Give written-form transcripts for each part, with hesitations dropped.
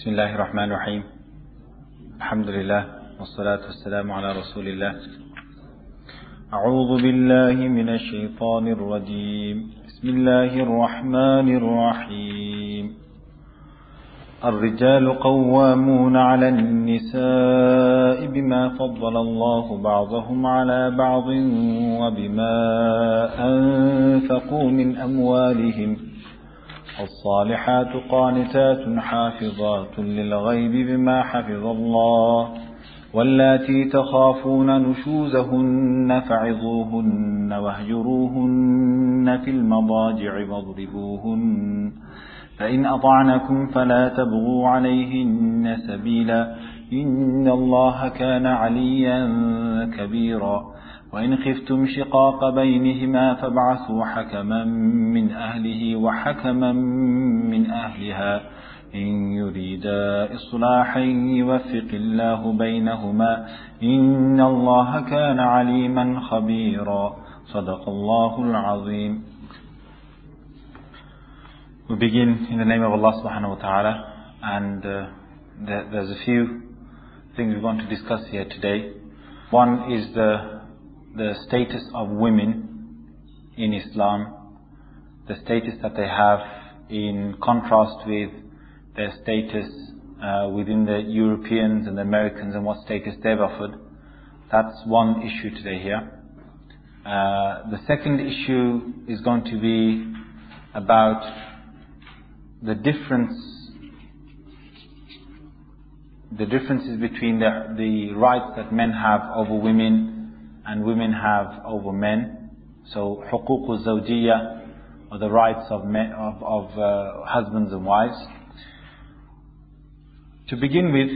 بسم الله الرحمن الرحيم الحمد لله والصلاة والسلام على رسول الله أعوذ بالله من الشيطان الرجيم بسم الله الرحمن الرحيم الرجال قوامون على النساء بما فضل الله بعضهم على بعض وبما أنفقوا من أموالهم الصالحات قانتات حافظات للغيب بما حفظ الله واللاتي تخافون نشوزهن فعظوهن واهجروهن في المضاجع واضربوهن فإن أطعنكم فلا تبغوا عليهن سبيلا إن الله كان عليا كبيرا وإن خفتم شقاق بينهما فابعثوا حكما من أهله وحكما من أهلها إن يريدا إصلاحا يوفق الله بينهما إن الله كان عليما خبيرا صدق الله العظيم. We begin in the name of Allah subhanahu wa ta'ala, and there's a few things we want to discuss here today. One is the status of women in Islam, the status that they have in contrast with their status within the Europeans and the Americans and what status they've offered. That's one issue today here. The second issue is going to be about the differences between the rights that men have over women and women have over men. So حقوق الزوجية, or the rights of men, of husbands and wives. To begin with,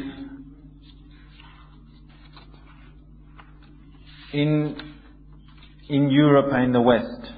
in Europe and in the West,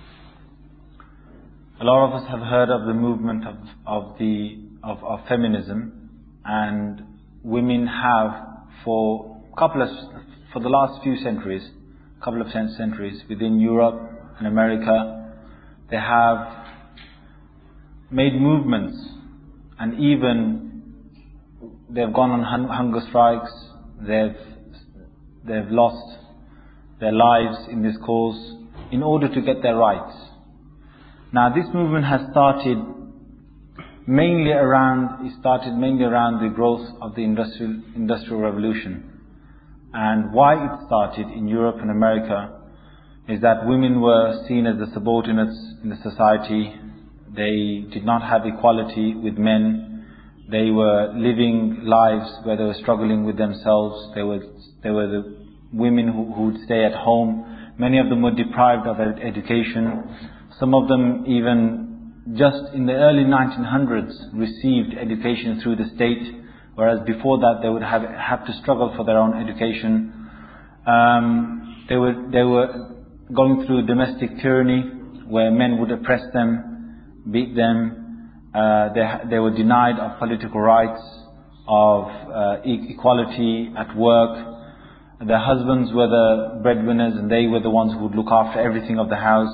a lot of us have heard of the movement of feminism, and women have for the last few centuries, couple of centuries, within Europe and America, they have made movements, and even they've gone on hunger strikes, they've lost their lives in this cause in order to get their rights. Now this movement has started mainly around the growth of the industrial revolution. And why it started in Europe and America is that women were seen as the subordinates in the society. They did not have equality with men. They were living lives where they were struggling with themselves. They were the women who would stay at home. Many of them were deprived of education. Some of them even just in the early 1900s received education through the state, whereas before that they would have to struggle for their own education. They were going through domestic tyranny, where men would oppress them, beat them. They were denied of political rights, of equality at work. Their husbands were the breadwinners, and they were the ones who would look after everything of the house.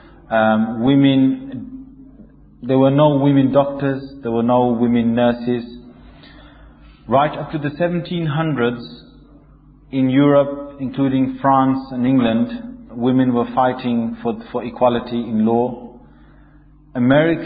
There were no women doctors, there were no women nurses. Right up to the 1700s, in Europe, including France and England, women were fighting for equality in law. In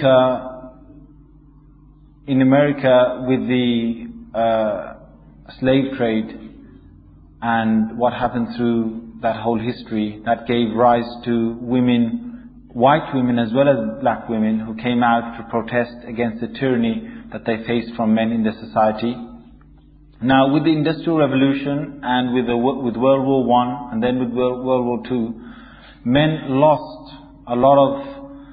America, with the slave trade and what happened through that whole history, that gave rise to women, white women as well as black women, who came out to protest against the tyranny that they faced from men in the society. Now, with the Industrial Revolution and with World War I and then with World War II, men lost a lot of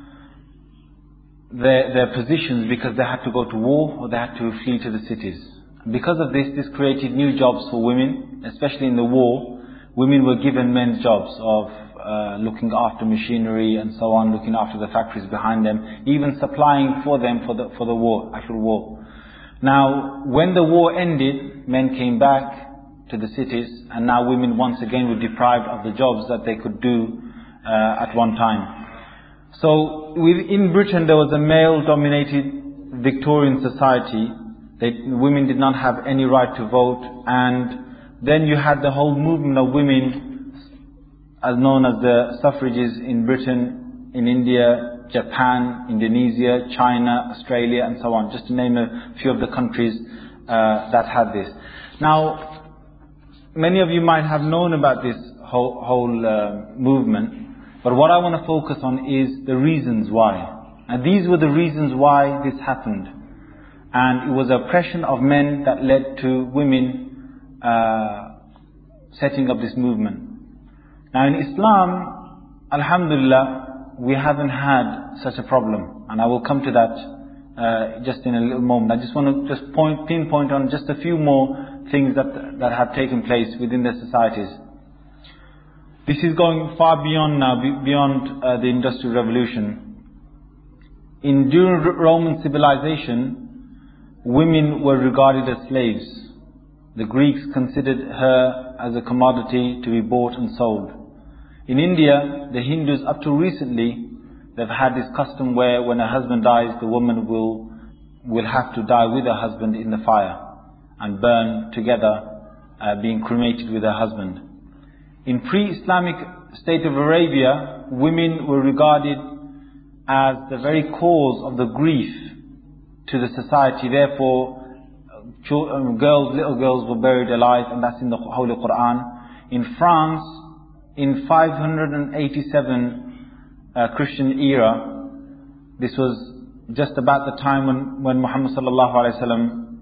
their positions because they had to go to war or they had to flee to the cities. Because of this created new jobs for women, especially in the war. Women were given men's jobs of looking after machinery and so on, looking after the factories behind them, even supplying for them for the war, actual war. Now, when the war ended, men came back to the cities, and now women once again were deprived of the jobs that they could do at one time. So in Britain there was a male-dominated Victorian society, Women did not have any right to vote, and then you had the whole movement of women, as known as the suffrages in Britain, in India, Japan, Indonesia, China, Australia, and so on, just to name a few of the countries that had this. Now, many of you might have known about this whole movement, but what I want to focus on is the reasons why. And these were the reasons why this happened. And it was oppression of men that led to women setting up this movement. Now in Islam, alhamdulillah, we haven't had such a problem. And I will come to that just in a little moment. I just want to just pinpoint on just a few more things that have taken place within their societies. This is going far beyond now, beyond the Industrial Revolution. During Roman civilization, women were regarded as slaves. The Greeks considered her as a commodity to be bought and sold. In India, the Hindus, up to recently, they've had this custom where when a husband dies, the woman will have to die with her husband in the fire and burn together, being cremated with her husband. In pre-Islamic state of Arabia, women were regarded as the very cause of the grief to the society. Therefore, little girls were buried alive, and that's in the Holy Quran. In France, in 587 Christian era, this was just about the time when Muhammad sallallahu alaihi wasallam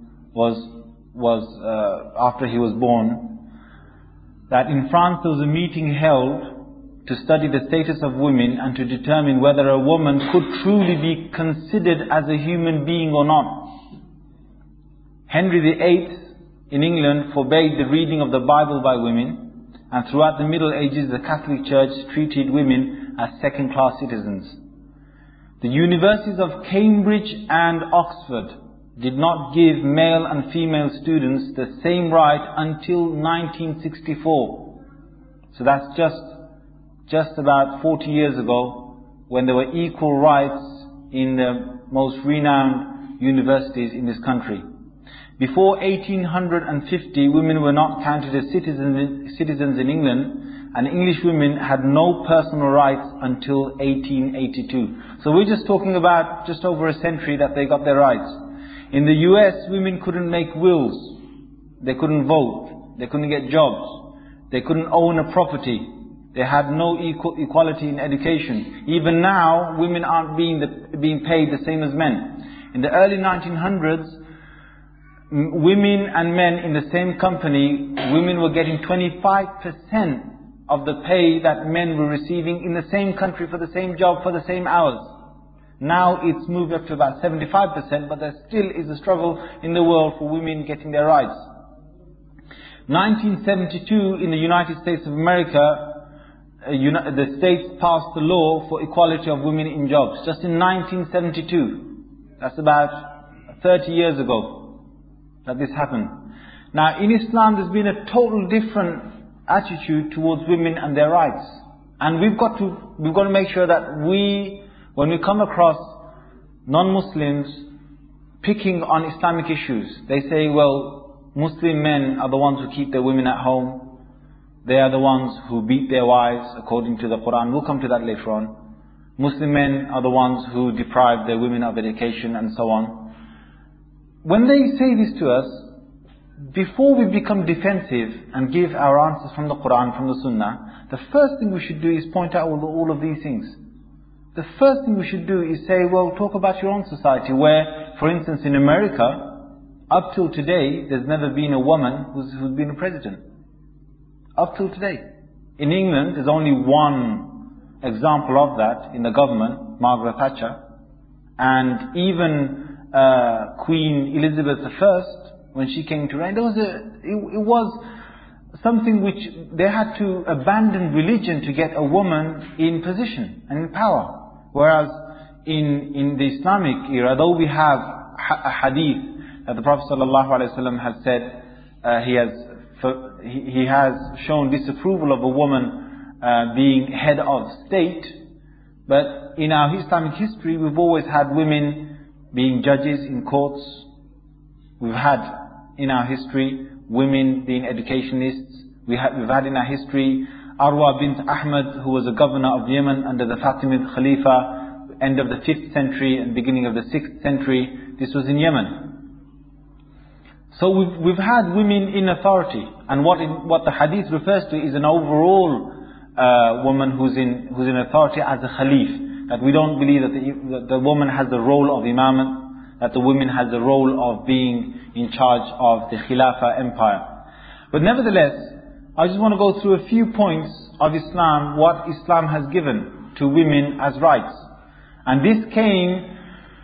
was after he was born, that in France there was a meeting held to study the status of women and to determine whether a woman could truly be considered as a human being or not. Henry VIII in England forbade the reading of the Bible by women, and throughout the Middle Ages the Catholic Church treated women as second-class citizens. The universities of Cambridge and Oxford did not give male and female students the same right until 1964. So that's just about 40 years ago, when there were equal rights in the most renowned universities in this country. Before 1850, women were not counted as citizens in England, and English women had no personal rights until 1882. So we're just talking about just over a century that they got their rights. In the US, women couldn't make wills, they couldn't vote, they couldn't get jobs, they couldn't own a property, they had no equality in education. Even now, women aren't being paid the same as men. In the early 1900s, women and men in the same company, women were getting 25% of the pay that men were receiving in the same country for the same job, for the same hours. Now it's moved up to about 75%, but there still is a struggle in the world for women getting their rights. 1972, in the United States of America, the states passed the law for equality of women in jobs. Just in 1972. That's about 30 years ago that this happened. Now in Islam there's been a total different attitude towards women and their rights. And we've got to make sure that when we come across non-Muslims picking on Islamic issues, they say, well, Muslim men are the ones who keep their women at home. They are the ones who beat their wives according to the Quran. We'll come to that later on. Muslim men are the ones who deprive their women of education and so on. When they say this to us, before we become defensive and give our answers from the Quran, from the Sunnah, the first thing we should do is point out all of these things. The first thing we should do is say, well, talk about your own society, where, for instance, in America, up till today, there's never been a woman who's been a president. Up till today. In England, there's only one example of that in the government, Margaret Thatcher. And even Queen Elizabeth I, when she came to reign, it was something which they had to abandon religion to get a woman in position and in power. Whereas in the Islamic era, though we have a hadith that the Prophet ﷺ has said, he has shown disapproval of a woman being head of state, but in our Islamic history we've always had women being judges in courts, We've had in our history women being educationists. We've had in our history Arwa bint Ahmad, who was a governor of Yemen under the Fatimid Khalifa, end of the 5th century and beginning of the 6th century. This was in Yemen. So we've had women in authority, and what the hadith refers to is an overall woman who's in authority as a Khalif. That we don't believe that the woman has the role of imamah, that the woman has the role of being in charge of the Khilafah empire. But nevertheless, I just want to go through a few points of Islam, what Islam has given to women as rights. And this came,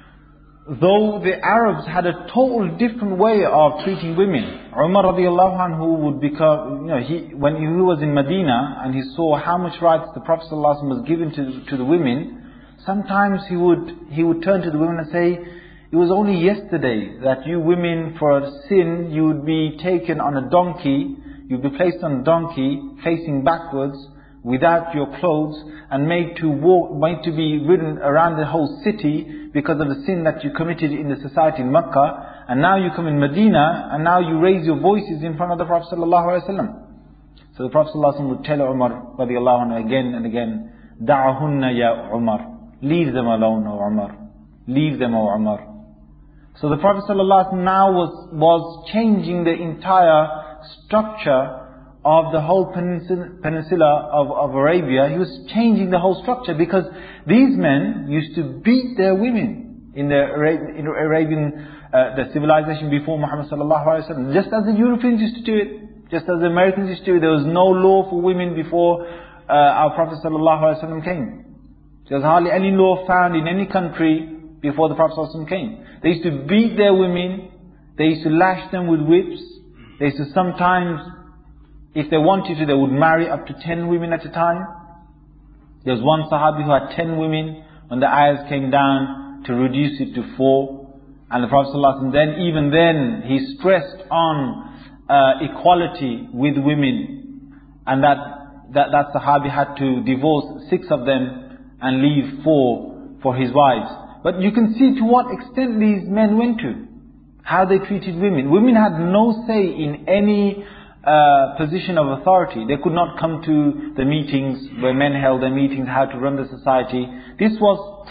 though the Arabs had a total different way of treating women. Umar radiallahu anhu would become, when he was in Medina and he saw how much rights the Prophet ﷺ was given to the women, sometimes he would turn to the women and say, it was only yesterday that you women, for a sin, you would be taken on a donkey, you'd be placed on a donkey, facing backwards, without your clothes, and made to be ridden around the whole city because of the sin that you committed in the society in Makkah. And now you come in Medina, and now you raise your voices in front of the Prophet ﷺ. So the Prophet ﷺ would tell Umar radiallahu anhu again and again, "Da'ahunna ya Umar, leave them alone, O Umar, leave them, O Umar." So the Prophet ﷺ now was changing the entire structure of the whole peninsula of Arabia. He was changing the whole structure, because these men used to beat their women in the Arabian, the civilization before Muhammad sallallahu alaihi wasallam. Just as the Europeans used to do it, just as the Americans used to do it. There was no law for women before our Prophet sallallahu alaihi wasallam came. There was hardly any law found in any country before the Prophet sallallahu alaihi wasallam came. They used to beat their women. They used to lash them with whips. They used to sometimes, if they wanted to, they would marry up to 10 women at a time. There was one Sahabi who had 10 women. When the ayahs came down to reduce it to 4, and the Prophet ﷺ even then, he stressed on equality with women, and that Sahabi had to divorce 6 of them and leave 4 for his wives. But you can see to what extent these men went to, how they treated women. Women had no say in any position of authority. They could not come to the meetings where men held their meetings, how to run the society. This was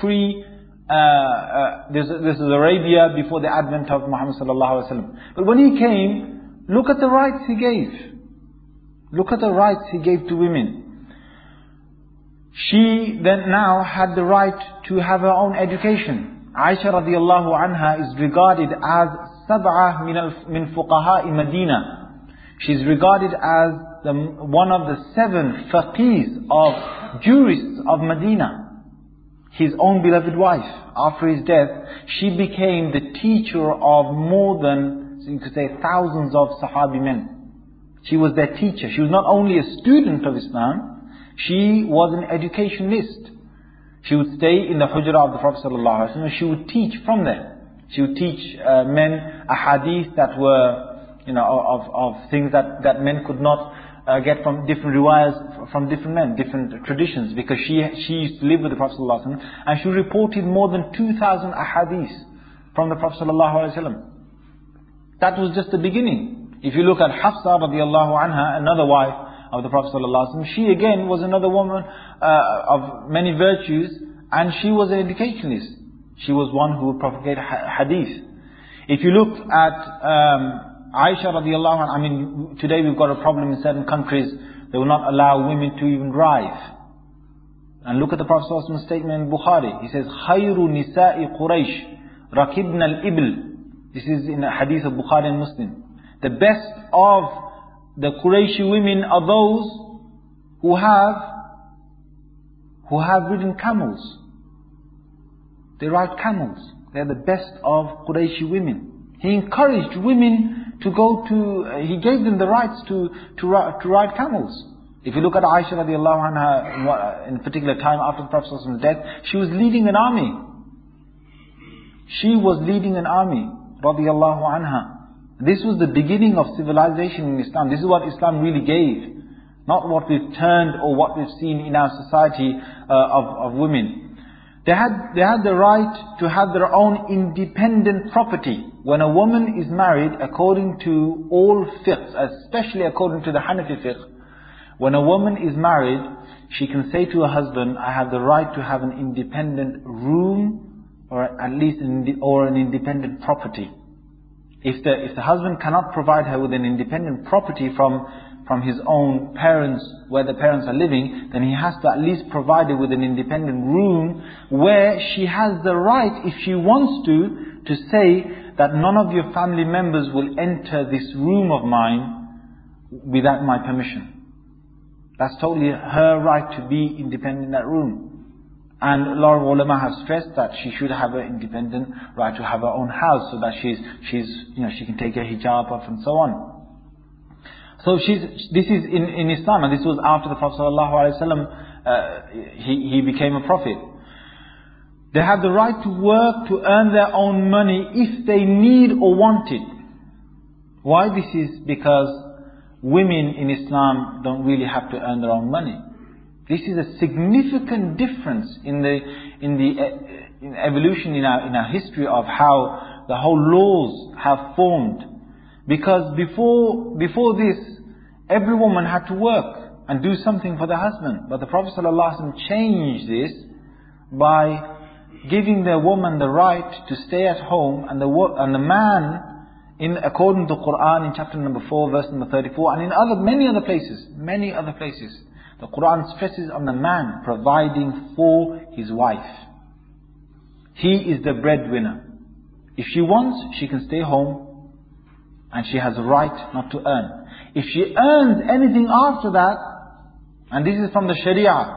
this is Arabia before the advent of Muhammad sallallahu alaihi wasallam. But when he came, look at the rights he gave. Look at the rights he gave to women. She then now had the right to have her own education. Aisha radiallahu anha is regarded as sab'ah min fuqaha'i Medina. She's regarded as one of the 7 faqihs of jurists of Medina. His own beloved wife, after his death, she became the teacher of more than, you could say, thousands of Sahabi men. She was their teacher. She was not only a student of Islam, she was an educationist. She would stay in the hujrah of the Prophet ﷺ. She would teach from there. She would teach men ahadith that were, of things that men could not get from different riwayas from different men, different traditions, because she used to live with the Prophet ﷺ, and she reported more than 2,000 ahadith from the Prophet ﷺ. That was just the beginning. If you look at Hafsa radiallahu anha, another wife of the Prophet ﷺ, she again was another woman of many virtues, and she was an educationist. She was one who would propagate hadith. If you look at Aisha radiallahu anha, today we've got a problem in certain countries. They will not allow women to even drive. And look at the Prophet ﷺ statement in Bukhari. He says, خَيْرُ نِسَاءِ قُرَيْشِ رَكِبْنَا الْإِبْلِ. This is in a hadith of Bukhari and Muslim. The best of the Qurayshi women are those who have ridden camels. They ride camels. They are the best of Qurayshi women. He encouraged women to go to, he gave them the rights to ride camels. If you look at Aisha radiallahu anha, in a particular time after the Prophet's death, she was leading an army. She was leading an army, radiallahu anha. This was the beginning of civilization in Islam. This is what Islam really gave. Not what we've turned or what we've seen in our society of women. They had the right to have their own independent property. When a woman is married, according to all fiqh, especially according to the Hanafi fiqh, when a woman is married, she can say to her husband, I have the right to have an independent room, or at least an independent property. If the husband cannot provide her with an independent property from his own parents, where the parents are living, then he has to at least provide her with an independent room where she has the right, if she wants to say that none of your family members will enter this room of mine without my permission. That's totally her right to be independent in that room. And a lot of ulama have stressed that she should have an independent right to have her own house, so that she can take her hijab off and so on. So this is in Islam, and this was after the Prophet ﷺ, he became a prophet. They have the right to work, to earn their own money if they need or want it. Why this is? Because women in Islam don't really have to earn their own money. This is a significant difference in evolution in our history of how the whole laws have formed. Because before this, every woman had to work and do something for the husband. But the Prophet ﷺ changed this by giving the woman the right to stay at home, and the man, according to the Quran in chapter number 4, verse number 34, and in many other places, the Quran stresses on the man providing for his wife. He is the breadwinner. If she wants, she can stay home, and she has a right not to earn. If she earns anything after that, and this is from the Sharia,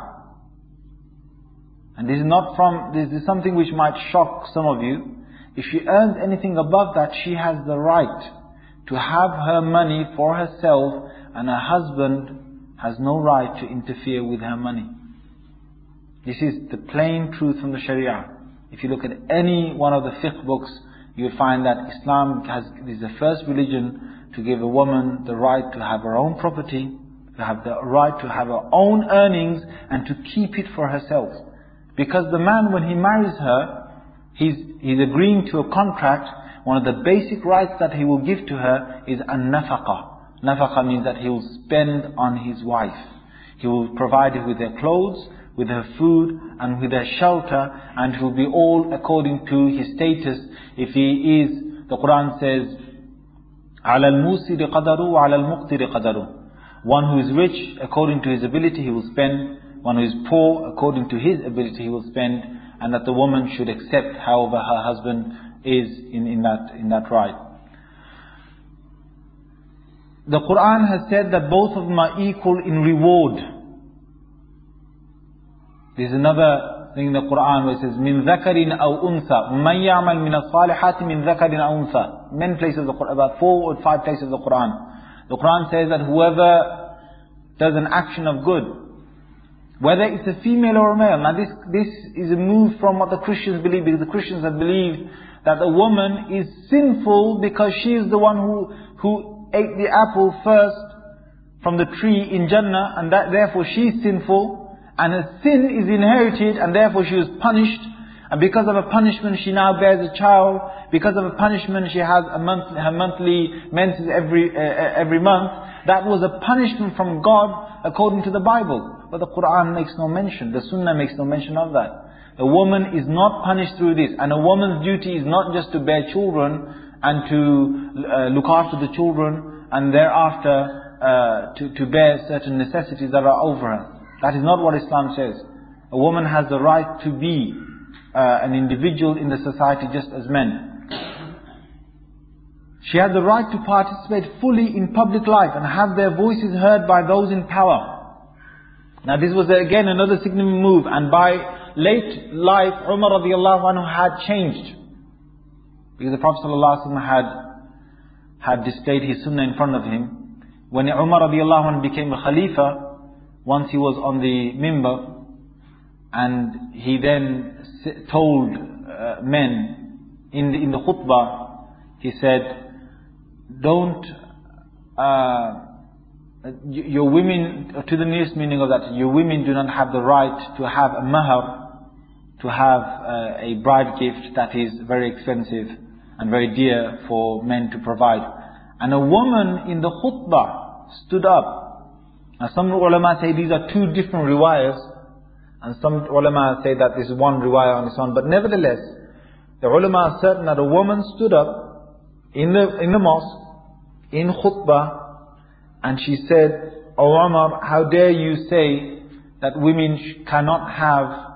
and this is something which might shock some of you, if she earns anything above that, she has the right to have her money for herself, and her husband has no right to interfere with her money. This is the plain truth from the Sharia. If you look at any one of the fiqh books, you will find that Islam is the first religion to give a woman the right to have her own property, to have the right to have her own earnings, and to keep it for herself. Because the man, when he marries her, he's agreeing to a contract. One of the basic rights that he will give to her is an-nafaqah. Nafaqah means that he will spend on his wife. He will provide her with her clothes, with her food, and with her shelter, and it will be all according to his status. If he is, the Quran says, عَلَى الْمُوسِرِ قَدَرُ وَعَلَى الْمُقْتِرِ قَدَرُ. One who is rich, according to his ability, he will spend. One who is poor, according to his ability, he will spend. And that the woman should accept however her husband is in that right. The Quran has said that both of them are equal in reward. There is another thing in the Quran where it says, مِنْ ذَكَرٍ أَوْ أُنْثَى مَنْ يَعْمَلْ مِنَ الصَّالِحَاتِ مِنْ ذَكَرٍ أَوْ أُنْثَى. Many places of the Quran, about 4 or 5 places of the Quran. The Quran says that whoever does an action of good, whether it's a female or a male. Now this is a move from what the Christians believe, because the Christians have believed that a woman is sinful because she is the one who ate the apple first from the tree in Jannah, and that therefore she is sinful, and her sin is inherited, and therefore she was punished, and because of a punishment she now bears a child. Because of a punishment she has her monthly menses every month. That was a punishment from God according to the Bible. But the Quran makes no mention, the Sunnah makes no mention of that. A woman is not punished through this, and a woman's duty is not just to bear children and to look after the children, and thereafter to bear certain necessities that are over her. That is not what Islam says. A woman has the right to be an individual in the society just as men. She has the right to participate fully in public life and have their voices heard by those in power. Now this was again another significant move, and by late life Umar radiallahu anhu had changed, because the Prophet ﷺ had displayed his sunnah in front of him. When Umar radiallahu anhu became a Khalifa, once he was on the mimbar, and he then told men in the khutbah, he said, don't your women, to the nearest meaning of that, your women do not have the right to have a mahar, to have a bride gift that is very expensive and very dear for men to provide. And a woman in the khutbah stood up. Now some ulama say these are two different riwayahs, and some ulama say that this is one riwayah on its own. But nevertheless, the ulama are certain that a woman stood up in the mosque, in khutbah, and she said, "O Umar, how dare you say that women cannot have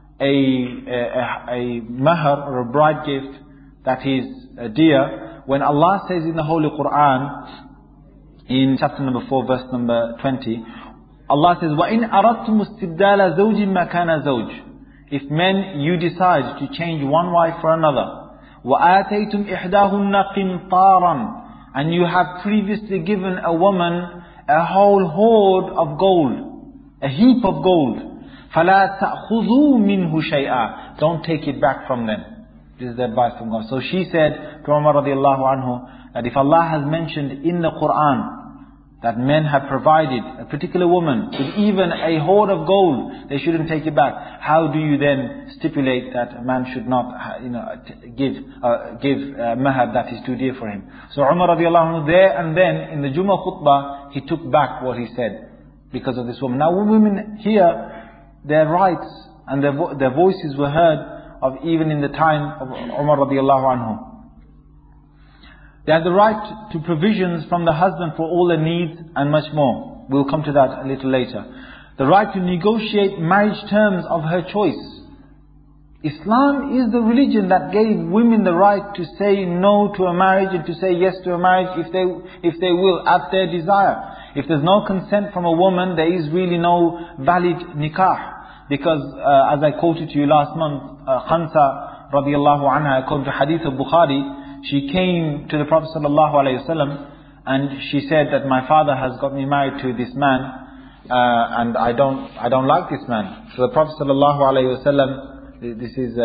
a mahar or a bride gift that is dear, when Allah says in the Holy Quran, in chapter number 4, verse number 20, Allah says, وَإِنْ أَرَدْتُمُ اسْتِبْدَالَ زَوْجٍ مَكَانَ زَوْجٍ. If men, you decide to change one wife for another, وَآتَيْتُمْ إِحْدَاهُنَّ قِنْطَارًا, and you have previously given a woman a whole hoard of gold, a heap of gold, فَلَا تَأْخُذُوا مِنْهُ شَيْئًا, don't take it back from them. This is the advice from God. So she said to Umar radiallahu anhu, that if Allah has mentioned in the Quran that men have provided a particular woman with even a hoard of gold, they shouldn't take it back. How do you then stipulate that a man should not, give mahar that is too dear for him? So Umar radiallahu anhu, there and then in the Jummah khutbah, he took back what he said because of this woman. Now when women hear their rights and their voices were heard of even in the time of Umar radiallahu anhu. They have the right to provisions from the husband for all their needs and much more. We'll come to that a little later. The right to negotiate marriage terms of her choice. Islam is the religion that gave women the right to say no to a marriage and to say yes to a marriage if they will, at their desire. If there's no consent from a woman, there is really no valid nikah. Because as I quoted to you last month, Khansa radiallahu anha, according to hadith of Bukhari, she came to the Prophet ﷺ and she said that my father has got me married to this man and I don't like this man. So the Prophet ﷺ, this is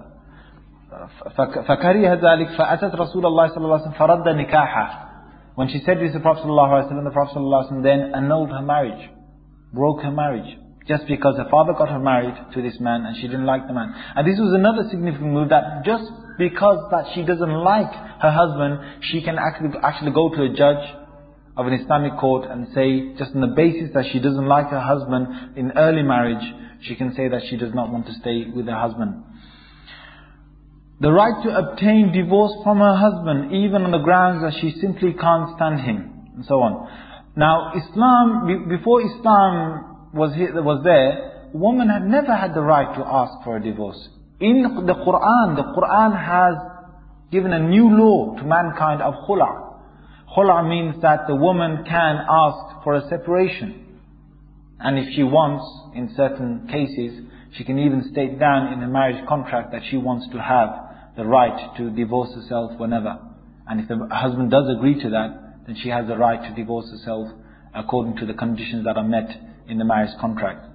فَكَرِهَ ذَلِكَ فَأَتَتْ رَسُولَ اللَّهِ صَلَّى اللَّهُ عَلَيْهِ وَسَلَّمَ فَرَدَّ نِكَاحَهُ. When she said this to the Prophet ﷺ, the Prophet ﷺ then annulled her marriage, broke her marriage. Just because her father got her married to this man and she didn't like the man. And this was another significant move, that just because that she doesn't like her husband, she can actually go to a judge of an Islamic court and say, just on the basis that she doesn't like her husband in early marriage, she can say that she does not want to stay with her husband. The right to obtain divorce from her husband, even on the grounds that she simply can't stand him, and so on. Now, Islam, before Islam was there, a woman had never had the right to ask for a divorce. In the Quran has given a new law to mankind of khula'. Khula' means that the woman can ask for a separation. And if she wants, in certain cases, she can even state down in a marriage contract that she wants to have the right to divorce herself whenever. And if the husband does agree to that, then she has the right to divorce herself according to the conditions that are met in the marriage contract.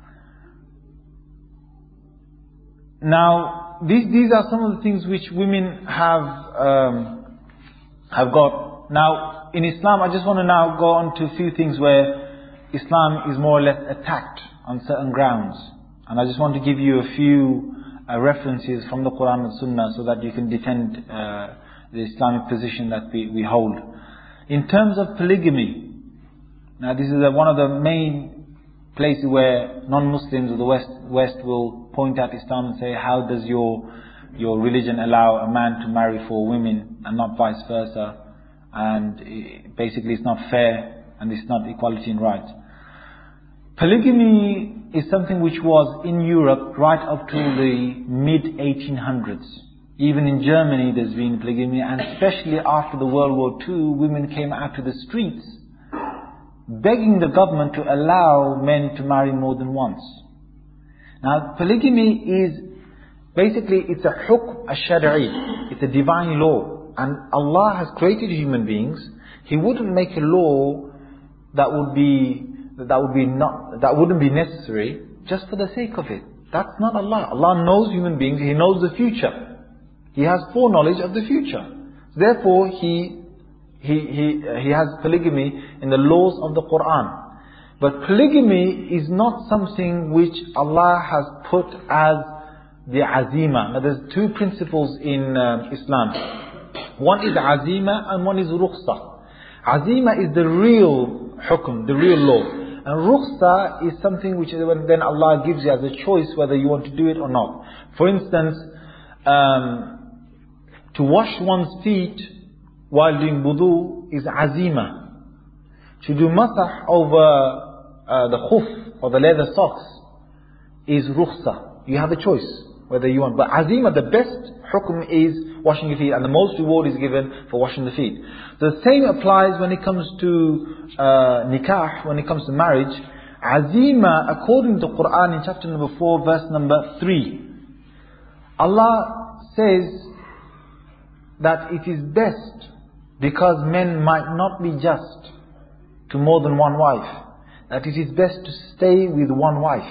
Now, these are some of the things which women have got. Now, in Islam, I just want to now go on to a few things where Islam is more or less attacked on certain grounds. And I just want to give you a few references from the Quran and Sunnah so that you can defend the Islamic position that we hold. In terms of polygamy, now this is one of the main places where non-Muslims of the West will point at Islam and say, how does your religion allow a man to marry 4 women and not vice versa? And basically it's not fair and it's not equality in rights. Polygamy is something which was in Europe right up to the mid-1800s. Even in Germany there's been polygamy, and especially after the World War II, women came out to the streets begging the government to allow men to marry more than once. Now, polygamy is basically, it's a hukm al-shari'i, it's a divine law, and Allah has created human beings. He wouldn't make a law that wouldn't be necessary just for the sake of it. That's not Allah. Allah knows human beings. He knows the future. He has foreknowledge of the future. Therefore, He has polygamy in the laws of the Quran. But polygamy is not something which Allah has put as the azima. Now there's two principles in Islam. One is azima and one is rukhsa. Azima is the real hukum, the real law. And rukhsa is something which then Allah gives you as a choice whether you want to do it or not. For instance, to wash one's feet while doing wudu is azima. To do masah over the khuf or the leather socks is rukhsa. You have a choice whether you want. But azima, the best hukum is washing your feet, and the most reward is given for washing the feet. The same applies when it comes to nikah, when it comes to marriage. Azima, according to Quran in chapter number 4, verse number 3. Allah says that it is best because men might not be just to more than one wife, that it is best to stay with one wife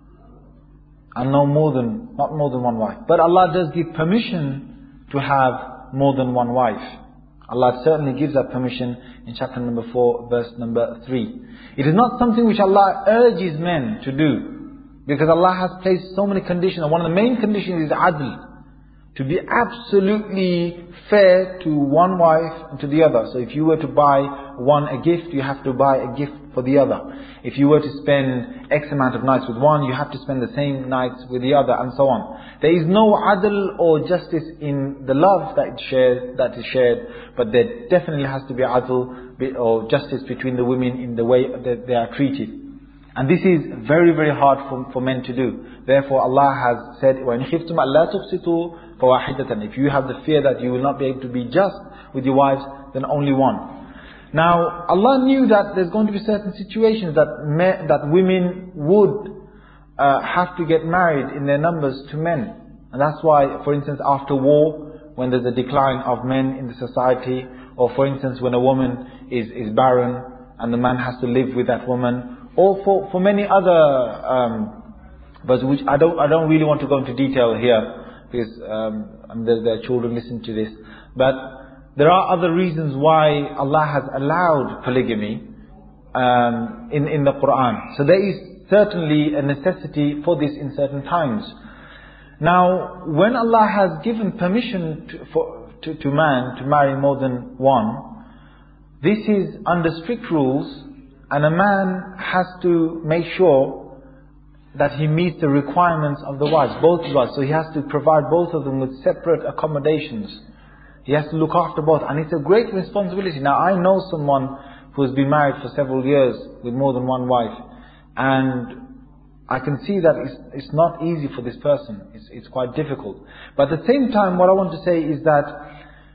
and not more than one wife. But Allah does give permission to have more than one wife. Allah certainly gives that permission in chapter number 4, verse number 3. It is not something which Allah urges men to do, because Allah has placed so many conditions. And one of the main conditions is adl, to be absolutely fair to one wife and to the other. So if you were to buy one a gift, you have to buy a gift for the other. If you were to spend X amount of nights with one, you have to spend the same nights with the other, and so on. There is no adl or justice in the love that is shared, but there definitely has to be adl or justice between the women in the way that they are treated. And this is very, very hard for men to do. Therefore Allah has said, وَإِنْ خِفْتُمْ أَلَّا تُقْسِطُوا فَوَاحِدَةً. If you have the fear that you will not be able to be just with your wives, then only one. Now Allah knew that there's going to be certain situations that women would have to get married in their numbers to men. And that's why, for instance, after war, when there's a decline of men in the society, or for instance when a woman is barren and the man has to live with that woman, or for many other but which I don't really want to go into detail here, because there are children listening to this. But there are other reasons why Allah has allowed polygamy in the Quran. So there is certainly a necessity for this in certain times. Now, when Allah has given permission to man to marry more than one, this is under strict rules, and a man has to make sure that he meets the requirements of the wives, both wives. So he has to provide both of them with separate accommodations. He has to look after both, and it's a great responsibility. Now I know someone who has been married for several years with more than one wife, and I can see that it's not easy for this person. It's quite difficult. But at the same time, what I want to say is that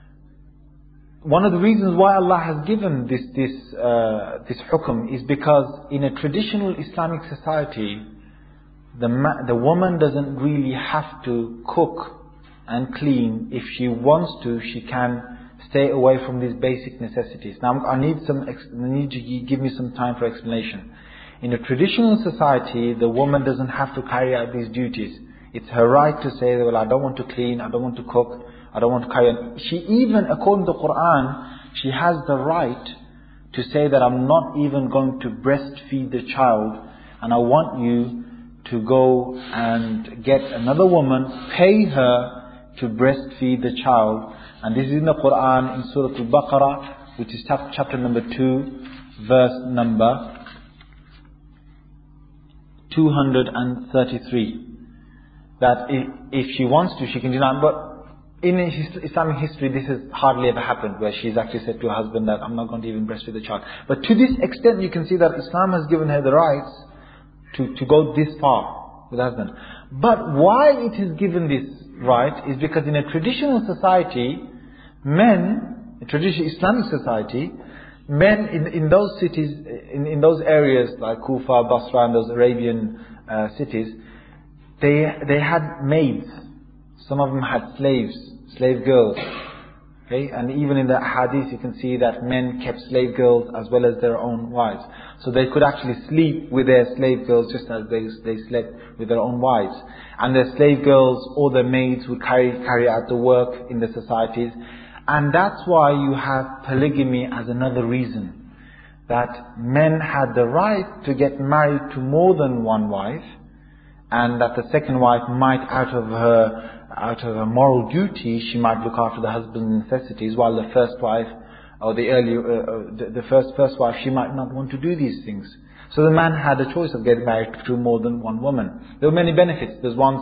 one of the reasons why Allah has given this hukum is because in a traditional Islamic society, the woman doesn't really have to cook and clean. If she wants to, she can stay away from these basic necessities. Now I need to give me some time for explanation. In a traditional society, the woman doesn't have to carry out these duties. It's her right to say, well, I don't want to clean, I don't want to cook, I don't want to carry on. She even, according to the Quran, she has the right to say that I'm not even going to breastfeed the child, and I want you to go and get another woman, pay her to breastfeed the child. And this is in the Quran in Surah Al-Baqarah, which is chapter number 2, verse number 233. That if she wants to, she can deny. But in Islamic history, this has hardly ever happened, where she's actually said to her husband that I'm not going to even breastfeed the child. But to this extent, you can see that Islam has given her the rights to go this far with her husband. But why it is given this right is because in a traditional society, men, a traditional Islamic society, men in those cities, in those areas like Kufa, Basra and those Arabian cities, they had maids. Some of them had slave girls. Okay? And even in the hadith you can see that men kept slave girls as well as their own wives. So they could actually sleep with their slave girls just as they slept with their own wives. And their slave girls or their maids would carry out the work in the societies. And that's why you have polygamy as another reason. That men had the right to get married to more than one wife, and that the second wife might, out of her moral duty, she might look after the husband's necessities, while the first wife, or the first wife, she might not want to do these things. So the man had a choice of getting married to more than one woman. There were many benefits. There's once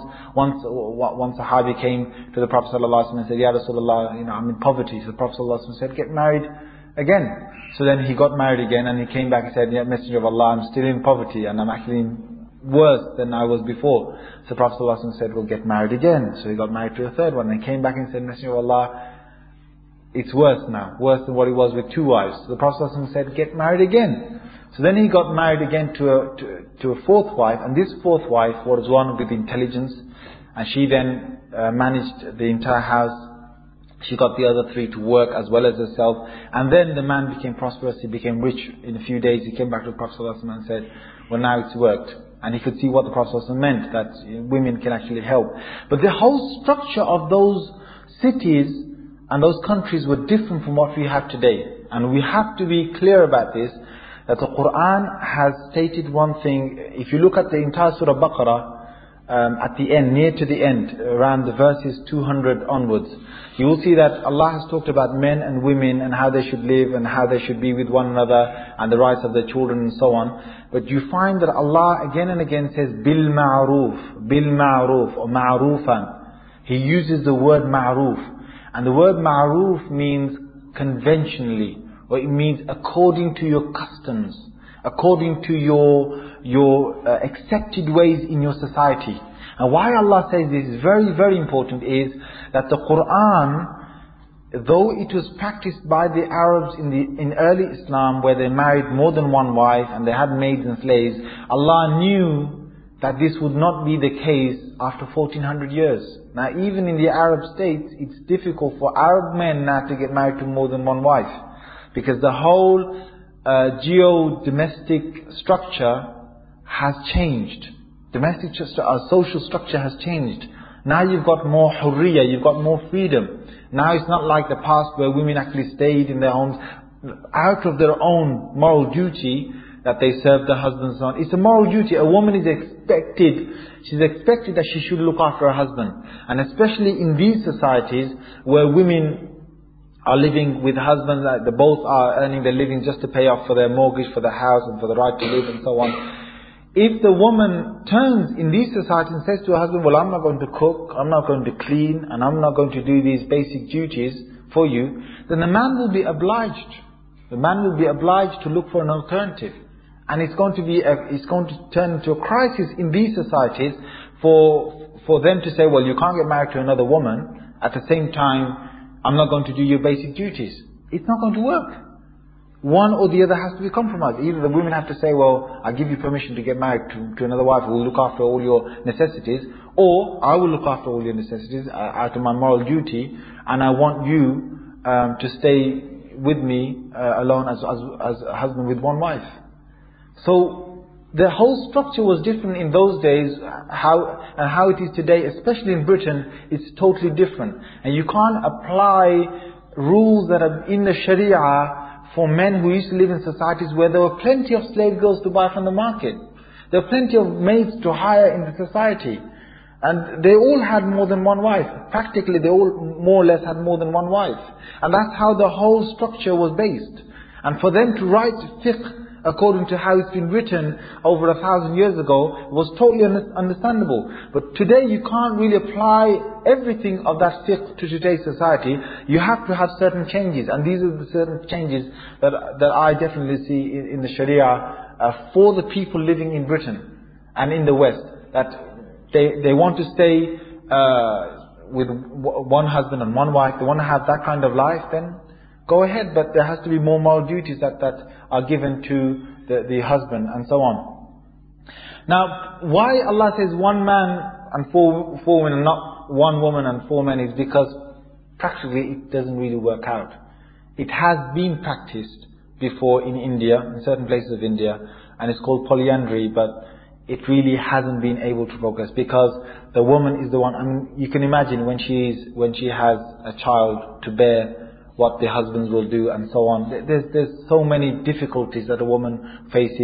a Sahabi came to the Prophet ﷺ and said, Ya Rasulullah, I'm in poverty. So the Prophet ﷺ said, get married again. So then he got married again, and he came back and said, Ya Messenger of Allah, I'm still in poverty, and I'm actually worse than I was before. So the Prophet ﷺ said, well, get married again. So he got married to a third one, and he came back and said, Messenger of Allah, it's worse now, worse than what it was with two wives. So the Prophet ﷺ said, get married again. So then he got married again to a fourth wife, and this fourth wife was one with intelligence, and she then managed the entire house. She got the other three to work as well as herself, and then the man became prosperous, he became rich. In a few days he came back to the Prophet ﷺ and said, well, now it's worked. And he could see what the Prophet ﷺ meant, that women can actually help. But the whole structure of those cities and those countries were different from what we have today. And we have to be clear about this, that the Quran has stated one thing. If you look at the entire Surah Baqarah, at the end, near to the end, around the verses 200 onwards, you will see that Allah has talked about men and women and how they should live and how they should be with one another and the rights of their children and so on. But you find that Allah again and again says, bil ma'roof or ma'roofan. He uses the word ma'roof. And the word ma'roof means conventionally, or it means according to your customs, according to your accepted ways in your society. And why Allah says this is very, very important is that the Quran, though it was practiced by the Arabs in early Islam, where they married more than one wife and they had maids and slaves, Allah knew that this would not be the case after 1400 years. Now even in the Arab states, it's difficult for Arab men now to get married to more than one wife, because the whole geo-domestic structure has changed. Our social structure has changed. Now you've got more hurriya, you've got more freedom. Now it's not like the past where women actually stayed in their homes out of their own moral duty, that they serve their husbands on. It's a moral duty. A woman is expected, she's expected that she should look after her husband. And especially in these societies where women are living with husbands, that they both are earning their living just to pay off for their mortgage, for the house and for the right to live and so on. If the woman turns in these societies and says to her husband, well, I'm not going to cook, I'm not going to clean, and I'm not going to do these basic duties for you, then the man will be obliged. The man will be obliged to look for an alternative. And it's going to turn into a crisis in these societies for them to say, well, you can't get married to another woman, at the same time, I'm not going to do your basic duties. It's not going to work. One or the other has to be compromised. Either the women have to say, well, I give you permission to get married to another wife who will look after all your necessities, or I will look after all your necessities out of my moral duty, and I want you to stay with me alone as a husband with one wife. So the whole structure was different in those days, how it is today, especially in Britain, it's totally different. And you can't apply rules that are in the Sharia for men who used to live in societies where there were plenty of slave girls to buy from the market. There were plenty of maids to hire in the society. And they all had more than one wife. Practically they all more or less had more than one wife. And that's how the whole structure was based. And for them to write fiqh according to how it's been written over 1,000 years ago was totally understandable. But today you can't really apply everything of that fiqh to today's society. You have to have certain changes, and these are the certain changes that I definitely see in the Sharia for the people living in Britain and in the West. That they want to stay with one husband and one wife, they want to have that kind of life, then go ahead, but there has to be more moral duties that are given to the husband and so on. Now, why Allah says one man and four women, not one woman and four men, is because practically it doesn't really work out. It has been practiced before in India, in certain places of India, and it's called polyandry, but it really hasn't been able to progress because the woman is the one. I mean, you can imagine when she has a child to bear, what the husbands will do and so on. There's so many difficulties that a woman faces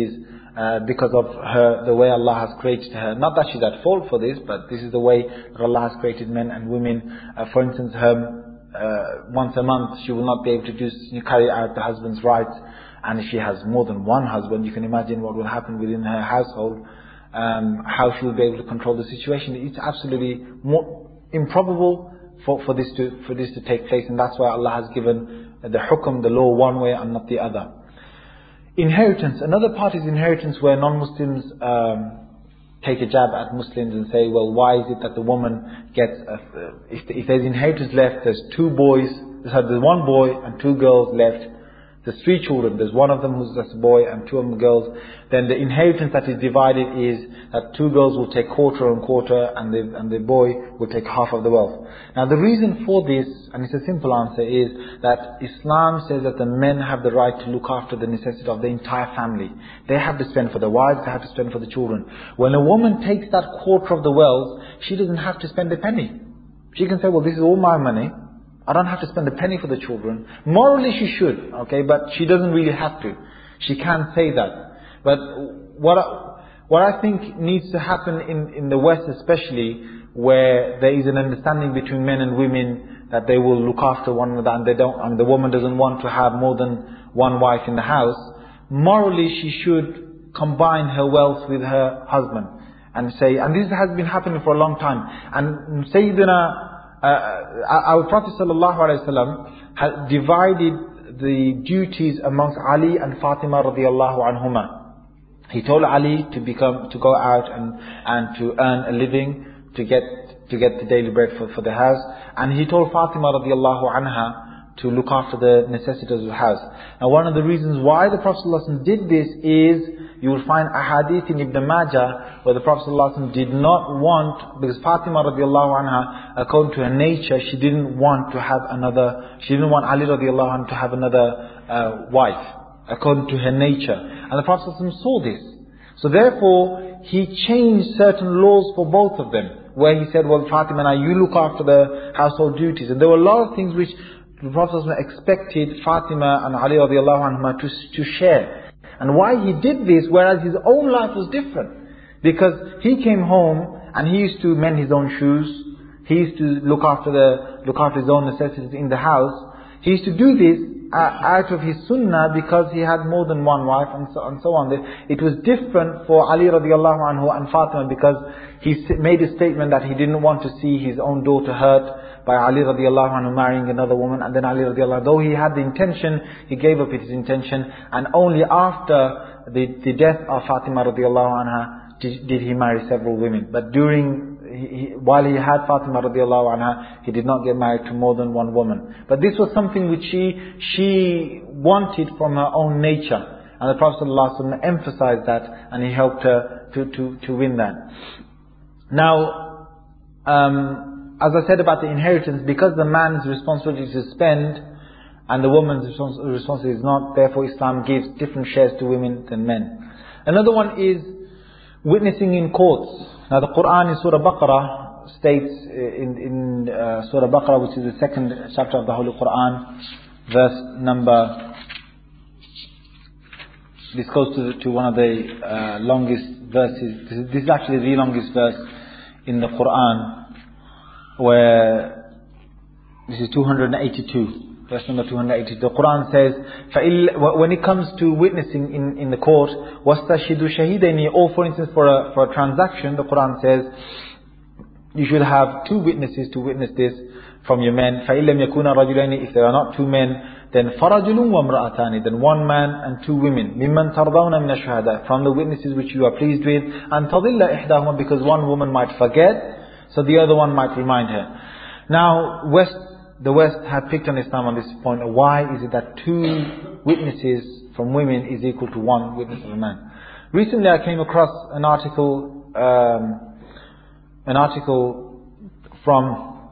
because of the way Allah has created her. Not that she's at fault for this, but this is the way that Allah has created men and women. For instance, once a month she will not be able to carry out the husband's rights. And if she has more than one husband, you can imagine what will happen within her household, how she will be able to control the situation. It's absolutely more improbable for this to take place, and that's why Allah has given the hukum, the law, one way and not the other. Inheritance. Another part is inheritance, where non-Muslims take a jab at Muslims and say, well, why is it that the woman gets, if there's inheritance left, there's there's one boy and two girls left, there's three children, there's one of them who's just a boy and two of them girls, then the inheritance that is divided is that two girls will take quarter and quarter, and the boy will take half of the wealth. Now the reason for this, and it's a simple answer, is that Islam says that the men have the right to look after the necessity of the entire family. They have to spend for the wives, they have to spend for the children. When a woman takes that quarter of the wealth, she doesn't have to spend a penny. She can say, well, this is all my money, I don't have to spend a penny for the children. Morally she should, okay, but she doesn't really have to. She can say that. But what I think needs to happen in the West especially, where there is an understanding between men and women that they will look after one another, and the woman doesn't want to have more than one wife in the house, morally she should combine her wealth with her husband and this has been happening for a long time. And Sayyidina our Prophet ﷺ had divided the duties amongst Ali and Fatima radiallahu anhuma. He told Ali to go out and to earn a living, to get the daily bread for the house, and he told Fatima radiallahu anha to look after the necessities of the house. Now one of the reasons why the Prophet ﷺ did this is, you will find a hadith in Ibn Majah where the Prophet ﷺ did not want, because Fatima radiallahu anha, according to her nature, she didn't want Ali radiallahu anha to have another wife, according to her nature. And the Prophet ﷺ saw this. So therefore, he changed certain laws for both of them, where he said, well, Fatima, now you look after the household duties. And there were a lot of things which the Prophet ﷺ expected Fatima and Ali radiallahu anha to share. And why he did this, whereas his own life was different. Because he came home and he used to mend his own shoes. He used to look after his own necessities in the house. He used to do this out of his sunnah because he had more than one wife and so on. It was different for Ali radiallahu anhu and Fatima, because he made a statement that he didn't want to see his own daughter hurt by Ali radiallahu anhu marrying another woman. And then Ali radiallahu anhu, though he had the intention, he gave up his intention, and only after the death of Fatima radiallahu anha did he marry several women. But while he had Fatima radiallahu anha, he did not get married to more than one woman. But this was something which she wanted from her own nature. And the Prophet ﷺ emphasized that, and he helped her to win that. Now, as I said about the inheritance, because the man's responsibility is to spend and the woman's responsibility is not, therefore Islam gives different shares to women than men. Another one is witnessing in courts. Now the Quran in Surah Baqarah states in Surah Baqarah, which is the second chapter of the Holy Quran, verse number, this goes to one of the longest verses. This is actually the longest verse in the Quran, where this is 282. Verse number 280. The Quran says, when it comes to witnessing in the court, وَاسْتَشْهِدُوا شَهِيدَيْنِ, or for instance for a transaction, the Quran says, you should have two witnesses to witness this from your men. فَإِن لَمْ يَكُونَ رَجُلَيْنِ, if there are not two men, then فَرَجُلٌ وَامْرَأَتَانِ, then one man and two women. مِمَّنْ تَرْضَوْنَ مِنَ الشُّهَدَاءِ, from the witnesses which you are pleased with. أَنْ تَضِلَّ إِحْدَاهُمَا, because one woman might forget, so the other one might remind her. Now, the West had picked on Islam on this point. Why is it that two witnesses from women is equal to one witness of a man? Recently I came across an article from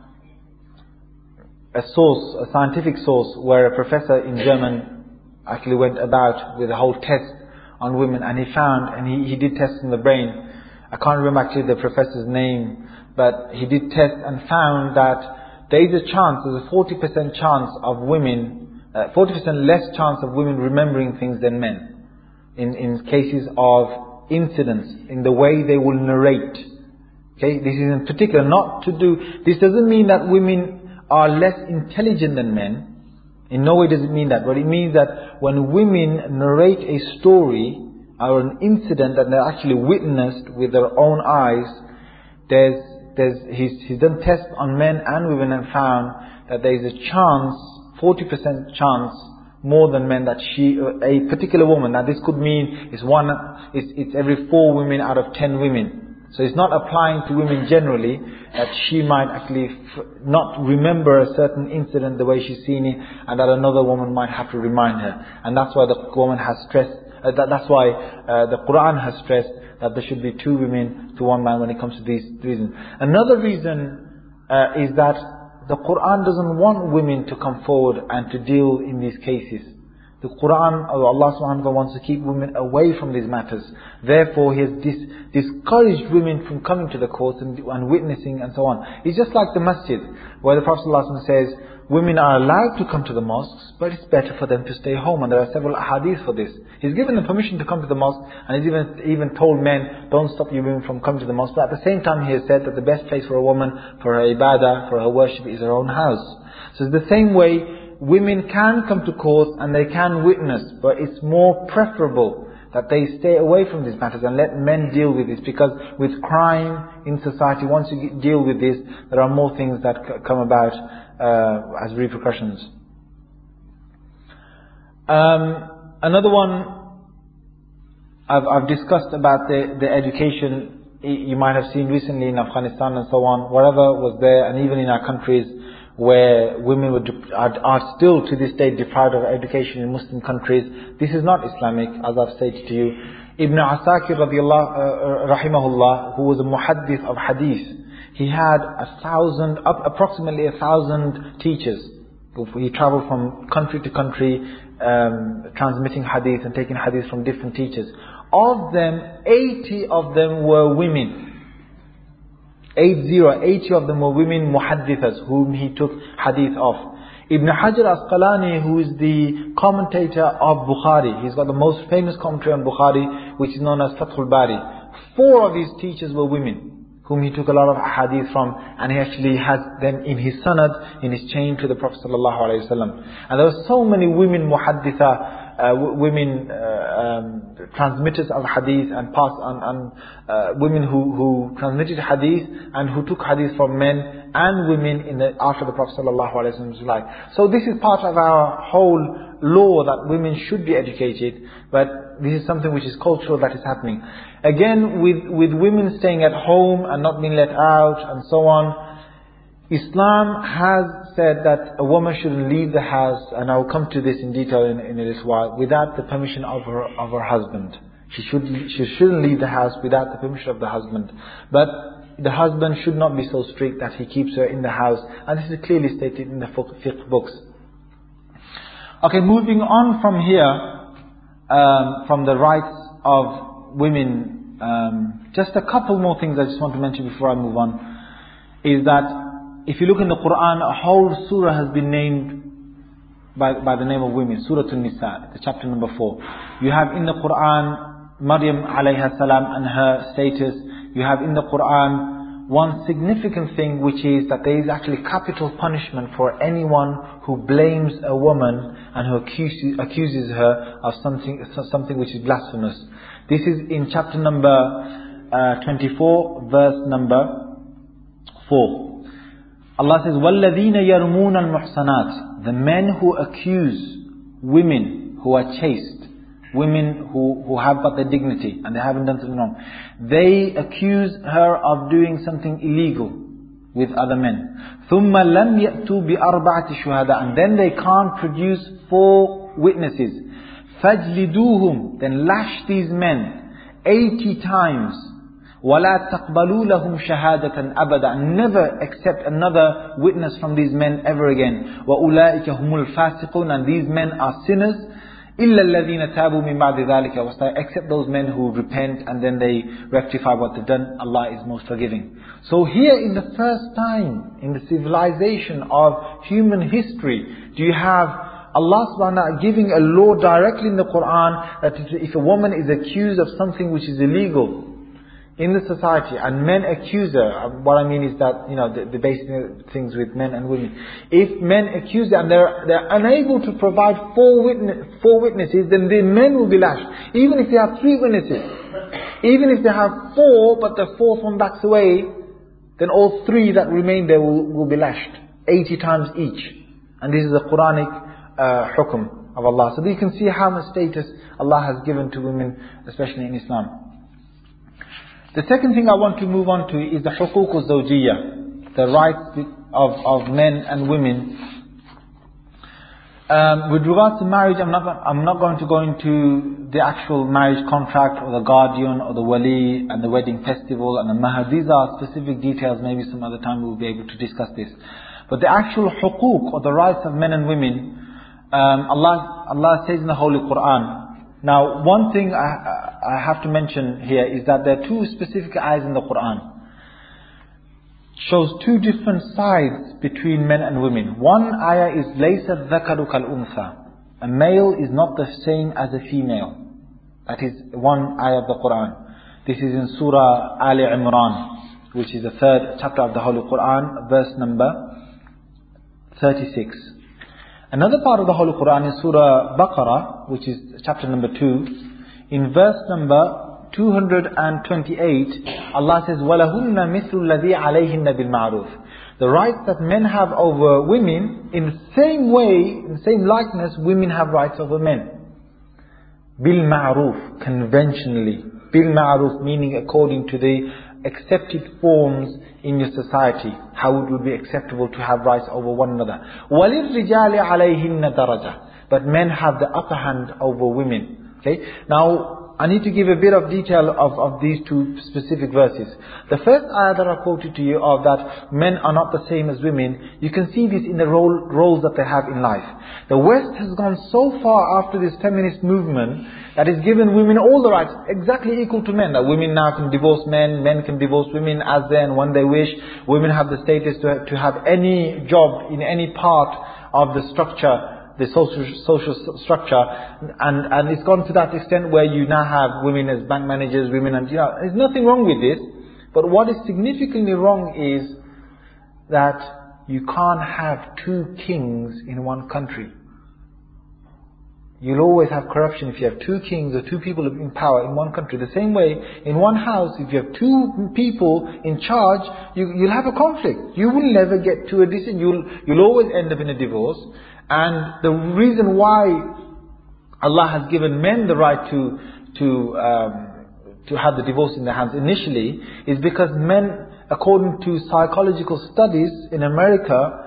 a scientific source, where a professor in German actually went about with a whole test on women, and he found, and he did tests in the brain. I can't remember actually the professor's name, but he did test and found that there is there's a 40% chance of women, 40% less chance of women remembering things than men. in cases of incidents, in the way they will narrate. Okay, this is in particular not to do, this doesn't mean that women are less intelligent than men. In no way does it mean that, but it means that when women narrate a story or an incident that they actually witnessed with their own eyes, he's done tests on men and women and found that there is a chance, 40% chance more than men, that a particular woman, now this could mean it's every 4 women out of 10 women. So it's not applying to women generally, that she might actually not remember a certain incident the way she's seen it, and that another woman might have to remind her. And that's why the woman has stressed, that's why the Quran has stressed that there should be 2 women to 1 man when it comes to these reasons. Another reason is that the Quran doesn't want women to come forward and to deal in these cases. The Quran, Allah subhanahu wa ta'ala wants to keep women away from these matters. Therefore, He has discouraged women from coming to the courts and witnessing and so on. It's just like the masjid, where the Prophet ﷺ says, women are allowed to come to the mosques, but it's better for them to stay home. And there are several hadiths for this. He's given them permission to come to the mosque, and He's even told men, don't stop you women from coming to the mosque. But at the same time, He has said that the best place for a woman, for her ibadah, for her worship, is her own house. So it's the same way, women can come to court and they can witness, but it's more preferable that they stay away from these matters and let men deal with this, because with crime in society, once you deal with this, there are more things that come about as repercussions. Another one I've discussed about the education. You might have seen recently in Afghanistan and so on, wherever was there, and even in our countries, where women are still to this day deprived of education in Muslim countries. This is not Islamic, as I've stated to you. Ibn Asakir rahimahullah, who was a muhaddith of hadith, he had approximately 1,000 teachers. He traveled from country to country, transmitting hadith and taking hadith from different teachers. Of them, 80 of them were women. 80 of them were women muhaddithas, whom he took hadith of. Ibn Hajar Asqalani, who is the commentator of Bukhari, he's got the most famous commentary on Bukhari, which is known as Fathul Bari. 4 of his teachers were women, whom he took a lot of hadith from, and he actually has them in his sanad, in his chain to the Prophet ﷺ. And there were so many women muhadditha, women transmitters of hadith and women who transmitted hadith and who took hadith from men and women after the Prophet ﷺ's life. So this is part of our whole law, that women should be educated, but this is something which is cultural that is happening. Again, with women staying at home and not being let out and so on, Islam has said that a woman shouldn't leave the house, and I will come to this in detail in a little while, without the permission of her husband. She shouldn't leave the house without the permission of the husband. But the husband should not be so strict that he keeps her in the house, and this is clearly stated in the fiqh books. Okay, moving on from here, from the rights of women, just a couple more things I just want to mention before I move on, is that if you look in the Quran, a whole surah has been named by the name of women. Surah An-Nisa, the chapter number 4. You have in the Quran Maryam alayha salam and her status. You have in the Quran one significant thing, which is that there is actually capital punishment for anyone who blames a woman and who accuses her of something which is blasphemous. This is in chapter number 24, verse number 4. Allah says, وَالَّذِينَ يَرْمُونَ الْمُحْصَنَاتِ, the men who accuse women who are chaste, women who have got their dignity and they haven't done something wrong, they accuse her of doing something illegal with other men. ثُمَّ لَمْ يَأْتُوا بِأَرْبَعَةِ شُهَدَاءَ, and then they can't produce 4 witnesses. فَاجْلِدُوهُمْ, then lash these men 80 times. وَلَا تَقْبَلُوا لَهُمْ شَهَادَةً أَبَدًا, never accept another witness from these men ever again. وَأُولَٰئِكَ هُمُ الْفَاسِقُونَ, and these men are sinners. إِلَّا الَّذِينَ تَابُوا مِنْ بَعْدِ ذَلِكَ, except those men who repent and then they rectify what they've done. Allah is most forgiving. So here, in the first time in the civilization of human history, do you have Allah subhanahu wa ta'ala giving a law directly in the Quran that if a woman is accused of something which is illegal in the society, and men accuse her, what I mean is that, the basic things with men and women. If men accuse her and they're unable to provide four witnesses, then the men will be lashed. Even if they have 3 witnesses. Even if they have 4, but the 4th one backs away, then all 3 that remain there will be lashed. 80 times each. And this is the Quranic hukum of Allah. So you can see how much status Allah has given to women, especially in Islam. The second thing I want to move on to is the huquq al-zawjiyya, the rights of men and women. With regards to marriage, I'm not going to go into the actual marriage contract or the guardian or the wali and the wedding festival and the mahar. These are specific details. Maybe some other time we'll be able to discuss this. But the actual huquq or the rights of men and women, Allah says in the Holy Quran. Now, one thing I have to mention here is that there are 2 specific ayahs in the Quran. Shows 2 different sides between men and women. One ayah is لَيْسَ الذَّكَرُ كَالْأُنْثَى. A male is not the same as a female. That is one ayah of the Quran. This is in Surah Ali Imran, which is the 3rd chapter of the Holy Quran, verse number 36. Another part of the Holy Quran is Surah Baqarah, which is chapter number 2. In verse number 228, Allah says, وَلَهُنَّ مِثْلُ الَّذِي عَلَيْهِنَّ بِالْمَعْرُوفِ. The rights that men have over women, in the same way, in the same likeness, women have rights over men. بِالْمَعْرُوفِ, conventionally. بِالْمَعْرُوفِ, meaning according to the accepted forms in your society, how it would be acceptable to have rights over one another. وَلِلْرِجَالِ عَلَيْهِنَّ دَرَجَةً. But men have the upper hand over women. Okay? Now, I need to give a bit of detail of these 2 specific verses. The first ayah that I quoted to you of that men are not the same as women, you can see this in the roles that they have in life. The West has gone so far after this feminist movement that has given women all the rights, exactly equal to men. That women now can divorce men, men can divorce women as they and when they wish. Women have the status to have any job in any part of the structure, the social structure, and it's gone to that extent where you now have women as bank managers, women and, there's nothing wrong with this. But what is significantly wrong is that you can't have 2 kings in one country. You'll always have corruption if you have 2 kings or 2 people in power in one country. The same way, in one house, if you have 2 people in charge, you'll have a conflict. You will never get to a decision. You'll always end up in a divorce. And the reason why Allah has given men the right to have the divorce in their hands initially is because men, according to psychological studies in America,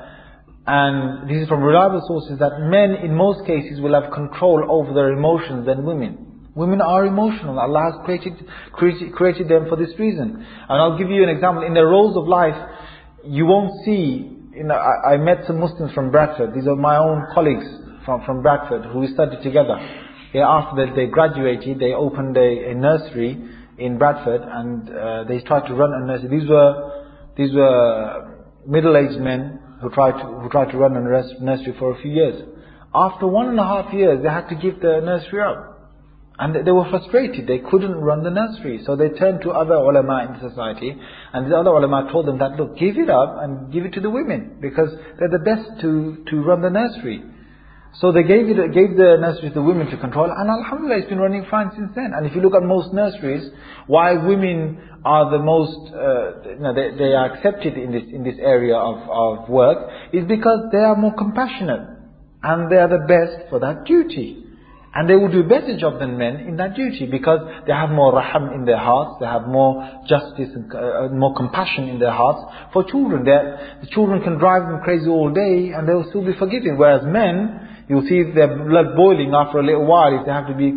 and this is from reliable sources, that men in most cases will have control over their emotions than women. Women are emotional. Allah has created them for this reason. And I'll give you an example. In their roles of life, you won't see, I met some Muslims from Bradford. These are my own colleagues from Bradford who we studied together. After they graduated, they opened a nursery in Bradford, and they tried to run a nursery. These were middle-aged men who tried to run a nursery for a few years. After 1.5 years, they had to give the nursery up. And they were frustrated. They couldn't run the nursery. So they turned to other ulama in society. And the other ulama told them that, look, give it up and give it to the women. Because they're the best to run the nursery. So they gave the nursery to the women to control. And alhamdulillah, it's been running fine since then. And if you look at most nurseries, why women are the most, they are accepted in this area of work, is because they are more compassionate. And they are the best for that duty. And they will do a better job than men in that duty because they have more raham in their hearts, they have more justice and more compassion in their hearts for children. The children can drive them crazy all day and they will still be forgiven. Whereas men, you'll see their blood boiling after a little while if they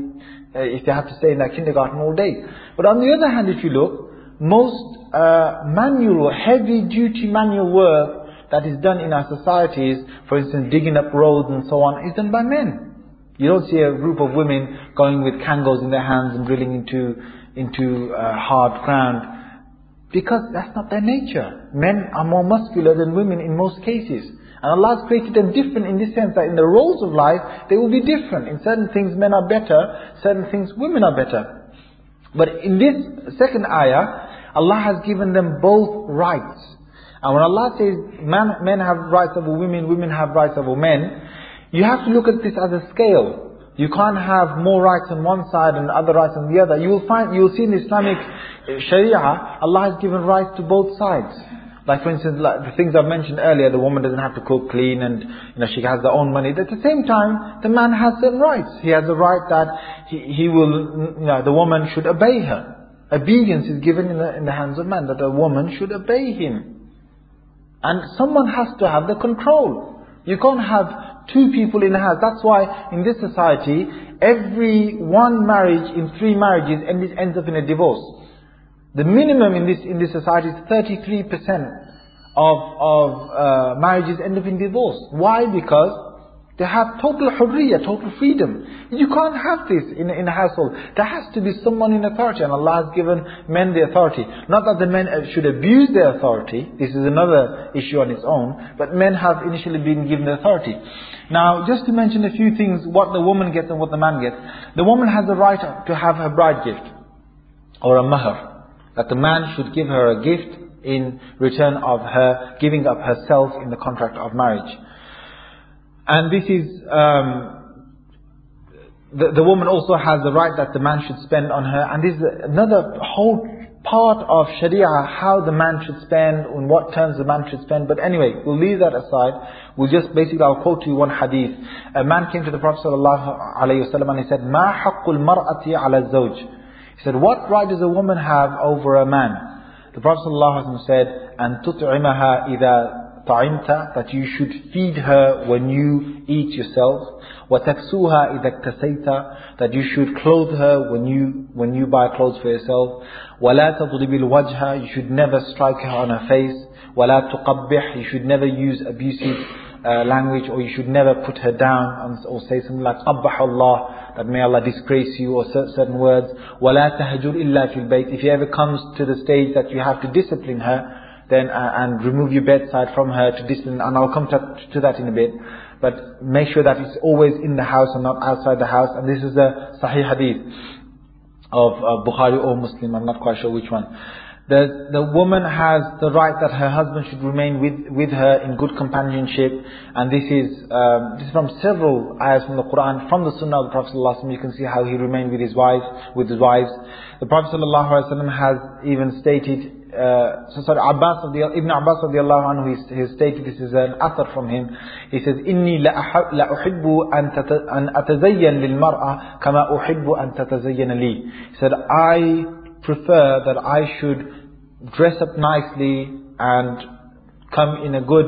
have to stay in that kindergarten all day. But on the other hand, if you look, most manual, heavy duty manual work that is done in our societies, for instance digging up roads and so on, is done by men. You don't see a group of women going with kangos in their hands and drilling into hard ground, because that's not their nature. Men are more muscular than women in most cases. And Allah has created them different in this sense that in the roles of life, they will be different. In certain things men are better, certain things women are better. But in this second ayah, Allah has given them both rights. And when Allah says men have rights over women, women have rights over men, you have to look at this as a scale. You can't have more rights on one side and other rights on the other. You will see in Islamic Sharia, Allah has given rights to both sides. Like for instance, like the things I've mentioned earlier, the woman doesn't have to cook, clean, and she has her own money. At the same time, the man has certain rights. He has the right that he will, the woman should obey her. Obedience is given in the hands of man, that a woman should obey him. And someone has to have the control. You can't have two people in a house. That's why in this society, every one marriage in 3 marriages ends up in a divorce. The minimum in this society is 33% of marriages end up in divorce. Why? Because they have total hurriya, total freedom. You can't have this in a household. There has to be someone in authority, and Allah has given men the authority. Not that the men should abuse their authority. This is another issue on its own. But men have initially been given the authority. Now, just to mention a few things, what the woman gets and what the man gets. The woman has the right to have her bride gift, or a mahar. That the man should give her a gift in return of her giving up herself in the contract of marriage. And this is, the woman also has the right that the man should spend on her. And this is another whole part of Sharia, how the man should spend, on what terms the man should spend. But anyway, we'll leave that aside. I'll quote to you one hadith. A man came to the Prophet ﷺ and he said, مَا حَقُّ الْمَرْأَةِ عَلَى الزَّوْجِ. He said, what right does a woman have over a man? The Prophet ﷺ said, أَن تُطْعِمَهَا إِذَا طَعِمْتَ, that you should feed her when you eat yourself. وَتَكْسُوهَا إِذَا اكْتَسَيْتَ, that you should clothe her when you buy clothes for yourself. وَلَا تَضْرِبِ الْوَجْهَ, you should never strike her on her face. وَلَا تُقَبِّحْ, you should never use abusive language, or you should never put her down or say something like قَبَّحَ اللَّهِ, that may Allah disgrace you, or certain words. وَلَا تَهْجُرْ إِلَّا فِي الْبَيْتِ, if it ever comes to the stage that you have to discipline her, then and remove your bedside from her to discipline, and I'll come to that in a bit. But make sure that it's always in the house and not outside the house. And this is the Sahih Hadith of Bukhari or Muslim, I'm not quite sure which one. The woman has the right that her husband should remain with her in good companionship, and this is from several ayahs from the Quran, from the Sunnah of the Prophet ﷺ. You can see how he remained with his wives. The Prophet ﷺ has even stated, Ibn Abbas radiallahu anhu, he stated, this is an athar from him. He says, إِنِّي لَأُحِبُّ أَن أَتَزَيَّنْ لِلْمَرْأَةِ كَمَا أُحِبُّ أَن تَتَزَيَّنَ لِي. He said, I prefer that I should dress up nicely and come in a good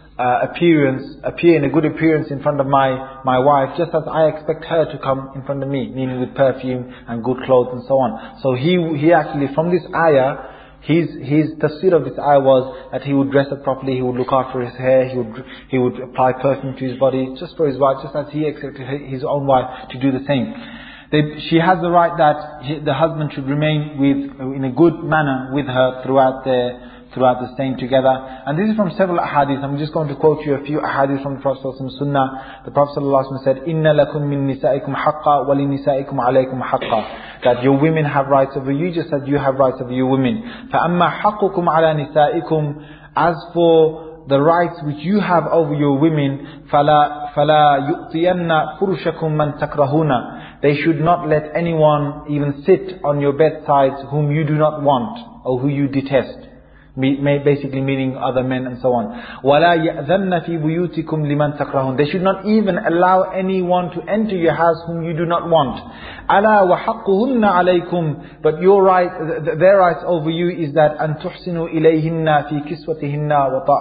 appear in a good appearance in front of my wife, just as I expect her to come in front of me, meaning with perfume and good clothes and so on. So he actually, from this ayah, his tafsir of this ayah was that he would dress up properly, he would look after his hair, he would apply perfume to his body, just for his wife, just as he expected his own wife to do the same. She has the right that the husband should remain in a good manner with her throughout the staying together. And this is from several ahadith. I'm just going to quote you a few ahadith from the Prophet Sunnah. The Prophet said, إِنَّ لَكُم مِّن نِسَائِكُمْ حَقًّا وَلِنِسَائِكُمْ عَلَيْكُمْ حَقًّا, that your women have rights over you just as you have rights over your women. فَأَمَّا حَقُّكُمْ عَلَى نِسَائِكُمْ, as for the rights which you have over your women, فَلَا يُؤْتِيَنَّ فُرُشَكُمْ مَنْ تَكْرَهُونَ, they should not let anyone even sit on your bedsides whom you do not want or who you detest. Basically meaning other men and so on. وَلَا يَأْذَنَّ فِي بُيُوتِكُمْ لِمَنْ تَكْرَهُونَ, they should not even allow anyone to enter your house whom you do not want. أَلَا وَحَقُّهُنَّ عَلَيْكُمْ, but your right, their rights over you is that أَن تُحْسِنُوا إِلَيْهِنَّ فِي كِسْوَتِهِنَّ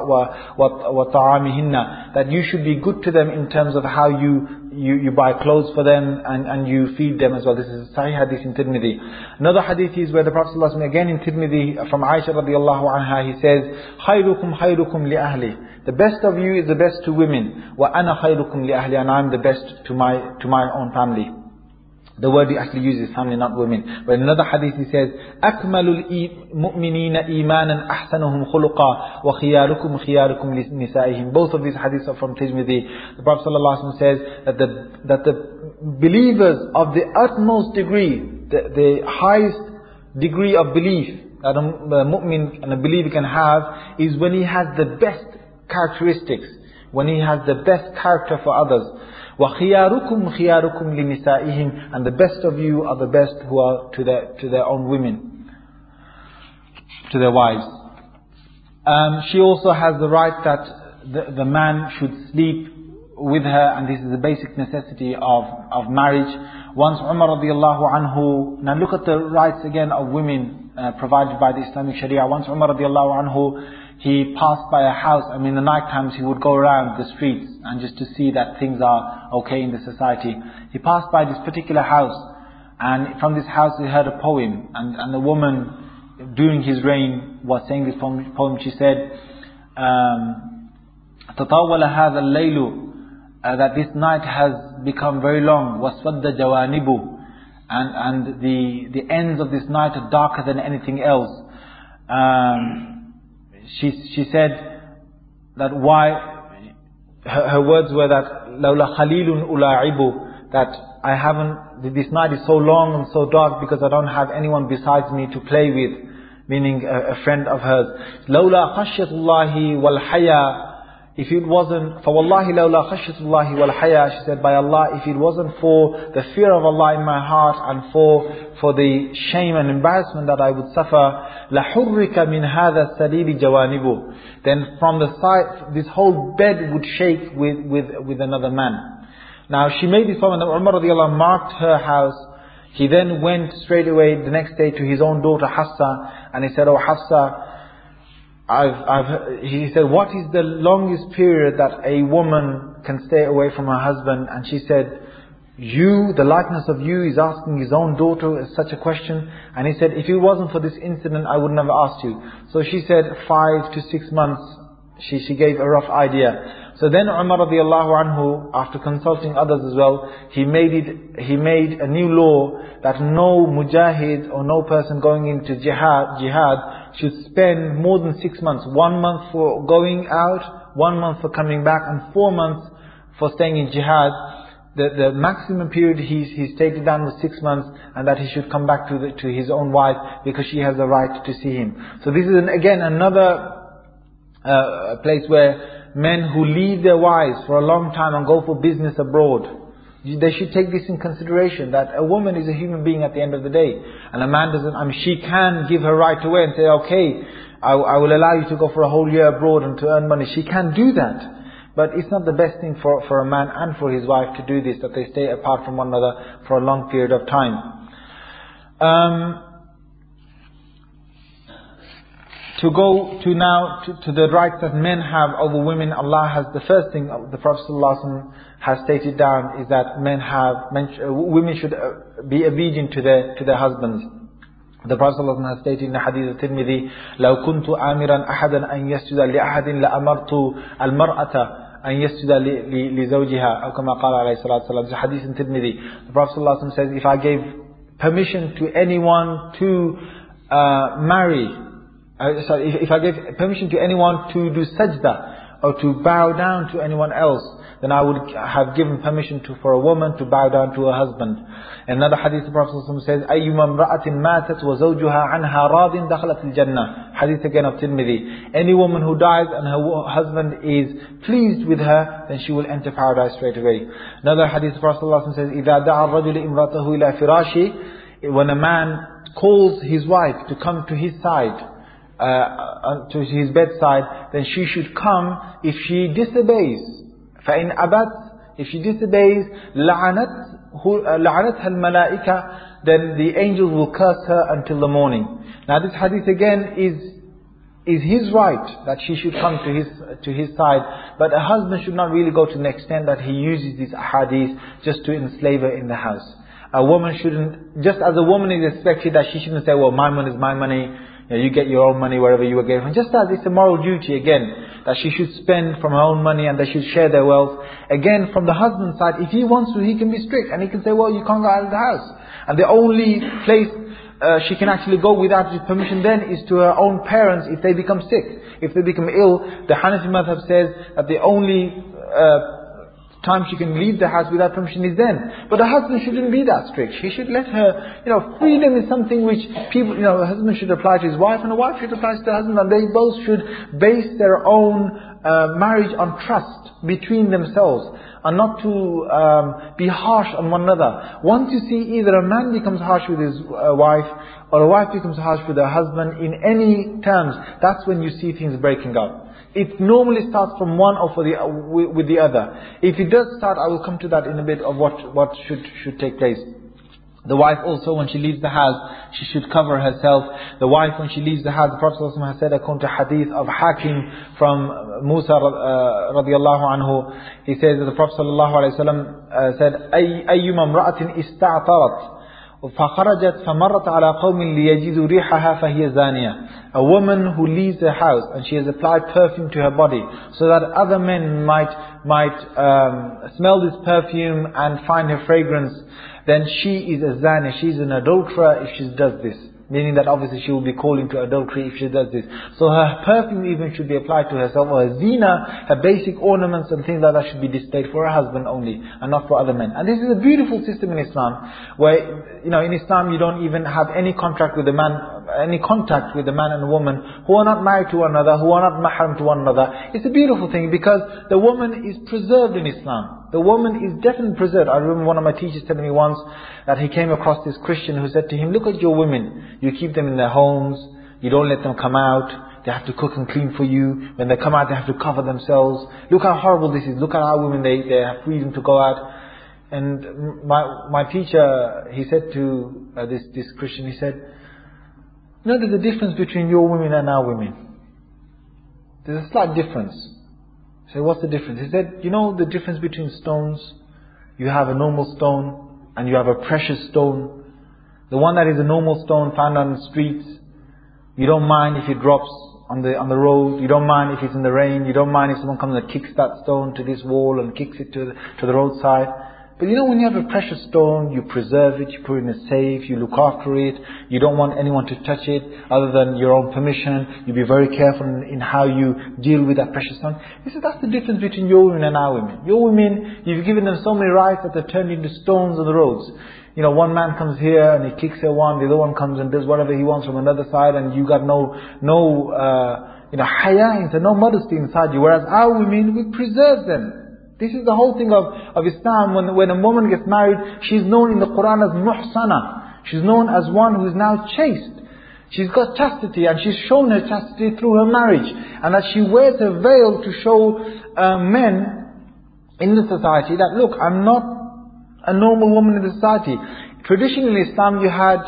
وَطَعَامِهِنَّ, that you should be good to them in terms of how you buy clothes for them and you feed them as well. This is Sahih Hadith in Tirmidhi. Another hadith is where the Prophet ﷺ, again in Tirmidhi, from Aisha radiallahu anha, he says, خَيْرُكُمْ خَيْرُكُمْ لِأَهْلِ, the best of you is the best to women. وَأَنَا خَيْرُكُمْ لِأَهْلِ, and I'm the best to my own family. The word he actually uses family, not women. But in another hadith he says, أَكْمَلُ الْمُؤْمِنِينَ إِيمَانًا أَحْسَنُهُمْ خُلُقًا وَخِيَارُكُمْ خِيَارُكُمْ لِنِسَائِهِمْ. Both of these hadiths are from Tirmidhi. The Prophet ﷺ says that the believers of the utmost degree, the highest degree of belief that a mu'min and a believer can have is when he has the best characteristics, when he has the best character for others. وَخِيَارُكُمْ خِيَارُكُمْ لِنِسَائِهِمْ. And the best of you are the best who are to their own women, to their wives. She also has the right that the man should sleep with her, and this is a basic necessity of marriage. Once Umar radiallahu anhu, now look at the rights again of women provided by the Islamic Sharia. Once Umar radiallahu anhu, he passed by a house, and in the night times he would go around the streets and just to see that things are okay in the society. He passed by this particular house, and from this house he heard a poem, and the woman during his reign was saying this poem. She said, تَطَاوَلَ هَذَا اللَّيْلُ, that this night has become very long, وَاسْوَدَّ جَوَانِبُ, and the ends of this night are darker than anything else. She said that her words were that لَوْلَا خَلِيلٌ أُلَاعِبُ, that this night is so long and so dark because I don't have anyone besides me to play with, meaning a friend of hers. لَوْلَا خَشْيَةُ اللَّهِ وَالْحَيَاءِ, if it wasn't, فَوَاللَّهِ لَوْلَا خَشْيَةُ اللَّهِ وَالْحَيَاءِ, she said, by Allah, if it wasn't for the fear of Allah in my heart and for the shame and embarrassment that I would suffer, لَحُرِّكَ مِنْ هَذَا السَّلِيلِ جَوَانِبُ, then from the side, this whole bed would shake with another man. Now she made this comment, Umar radiallahu anh marked her house. He then went straight away the next day to his own daughter Hafsa, and he said, "Oh Hafsa, he said, what is the longest period that a woman can stay away from her husband?" And she said, the likeness of you is asking his own daughter such a question. And he said, if it wasn't for this incident, I would never ask you. So she said 5 to 6 months. She gave a rough idea. So then Umar radiallahu anhu, after consulting others as well, he made a new law that no mujahid or no person going into jihad should spend more than 6 months. 1 month for going out, 1 month for coming back, and 4 months for staying in jihad. The maximum period he stated down was 6 months, and that he should come back to his own wife because she has the right to see him. So this is again another place where men who leave their wives for a long time and go for business abroad, they should take this in consideration, that a woman is a human being at the end of the day, and a man doesn't. She can give her right away and say, okay, I will allow you to go for a whole year abroad and to earn money. She can do that. But it's not the best thing for a man and for his wife to do this, that they stay apart from one another for a long period of time. To go to now to the rights that men have over women, Allah has, the first thing the Prophet ﷺ has stated down is that women should be obedient to their husbands. The Prophet ﷺ has stated in the hadith of Tirmidhi, لو كنت آمرا أحدا أن يسجد لأحد لأمرت المرأة أن يسجد لزوجها أو كما قال عليه الصلاة والسلام. It's a hadith in Tirmidhi. The Prophet ﷺ says, if I gave permission to anyone to if I gave permission to anyone to do sajda or to bow down to anyone else, then I would have given permission for a woman to bow down to her husband. Another hadith, the Prophet says, أَيُّمَا امْرَأَةٍ مَاتَتْ وَزَوْجُهَا عَنْهَا رَاضٍ دَخَلَتِ الْجَنَّةِ. Hadith again of Tirmidhi. Any woman who dies and her husband is pleased with her, then she will enter paradise straight away. Another hadith, the Prophet says, إِذَا دَعَى الرَّجُلِ إِمْرَأَتَهُ إِلَى فِرَاشِهِ. When a man calls his wife to come to his side, to his bedside, then she should come. If she disobeys, فَإِنْ أَبَتْ, if she disobeys, لَعَنَتْهَا الْمَلَائِكَةِ, then the angels will curse her until the morning. Now this hadith again is his right that she should come to his side, but a husband should not really go to the extent that he uses these hadiths just to enslave her in the house. A woman shouldn't, just as a woman is expected that she shouldn't say, well, my money is my money, you get your own money wherever you are getting. Just as it's a moral duty again, that she should spend from her own money and they should share their wealth. Again, from the husband's side, if he wants to, he can be strict and he can say, well, you can't go out of the house. And the only place she can actually go without his permission then is to her own parents if they become sick. If they become ill, the Hanafi madhab says that the only time she can leave the house without permission is then. But the husband shouldn't be that strict. He should let her, freedom is something which people, a husband should apply to his wife and a wife should apply to the husband, and they both should base their own marriage on trust between themselves and not to be harsh on one another. Once you see either a man becomes harsh with his wife or a wife becomes harsh with her husband in any terms, that's when you see things breaking up. It normally starts from one or with the other. If it does start, I will come to that in a bit of what should take place. The wife also, when she leaves the house, she should cover herself. The wife, when she leaves the house, the Prophet ﷺ has said, according to hadith of Hakim from Musa radiallahu anhu, he says that the Prophet ﷺ said, أَيُّمَا امْرَأَةٍ إِسْتَعْطَرَتْ فَخَرَجَتْ فَمَرَّتْ عَلَى قَوْمٍ لِيَجِدُوا رِيحَهَا فَهِيَ زَانِيَةٌ. A woman who leaves her house and she has applied perfume to her body so that other men might smell this perfume and find her fragrance, then she is a zani, she is an adulterer if she does this. Meaning that obviously she will be calling to adultery if she does this. So her perfume even should be applied to herself, or her zina, her basic ornaments and things like that should be displayed for her husband only and not for other men. And this is a beautiful system in Islam, where in Islam you don't even have any contact with a man and a woman who are not married to one another, who are not mahram to one another. It's a beautiful thing because the woman is preserved in Islam. The woman is definitely preserved. I remember one of my teachers telling me once that he came across this Christian who said to him, look at your women. You keep them in their homes. You don't let them come out. They have to cook and clean for you. When they come out, they have to cover themselves. Look how horrible this is. Look at our women. They have freedom to go out. And my teacher, he said to this Christian, he said, there's a difference between your women and our women. There's a slight difference. I said, what's the difference? He said, the difference between stones? You have a normal stone and you have a precious stone. The one that is a normal stone found on the streets, you don't mind if it drops on the road. You don't mind if it's in the rain. You don't mind if someone comes and kicks that stone to this wall and kicks it to the roadside. But when you have a precious stone, you preserve it, you put it in a safe, you look after it, you don't want anyone to touch it other than your own permission, you be very careful in how you deal with that precious stone. He said, that's the difference between your women and our women. Your women, you've given them so many rights that they're turned into stones on the roads. One man comes here and he kicks her one, the other one comes and does whatever he wants from another side, and you got no haya, no modesty inside you. Whereas our women, we preserve them. This is the whole thing of Islam. When a woman gets married, she's known in the Quran as muhsana. She's known as one who is now chaste. She's got chastity, and she's shown her chastity through her marriage. And that she wears a veil to show men in the society that, look, I'm not a normal woman in the society. Traditionally in Islam you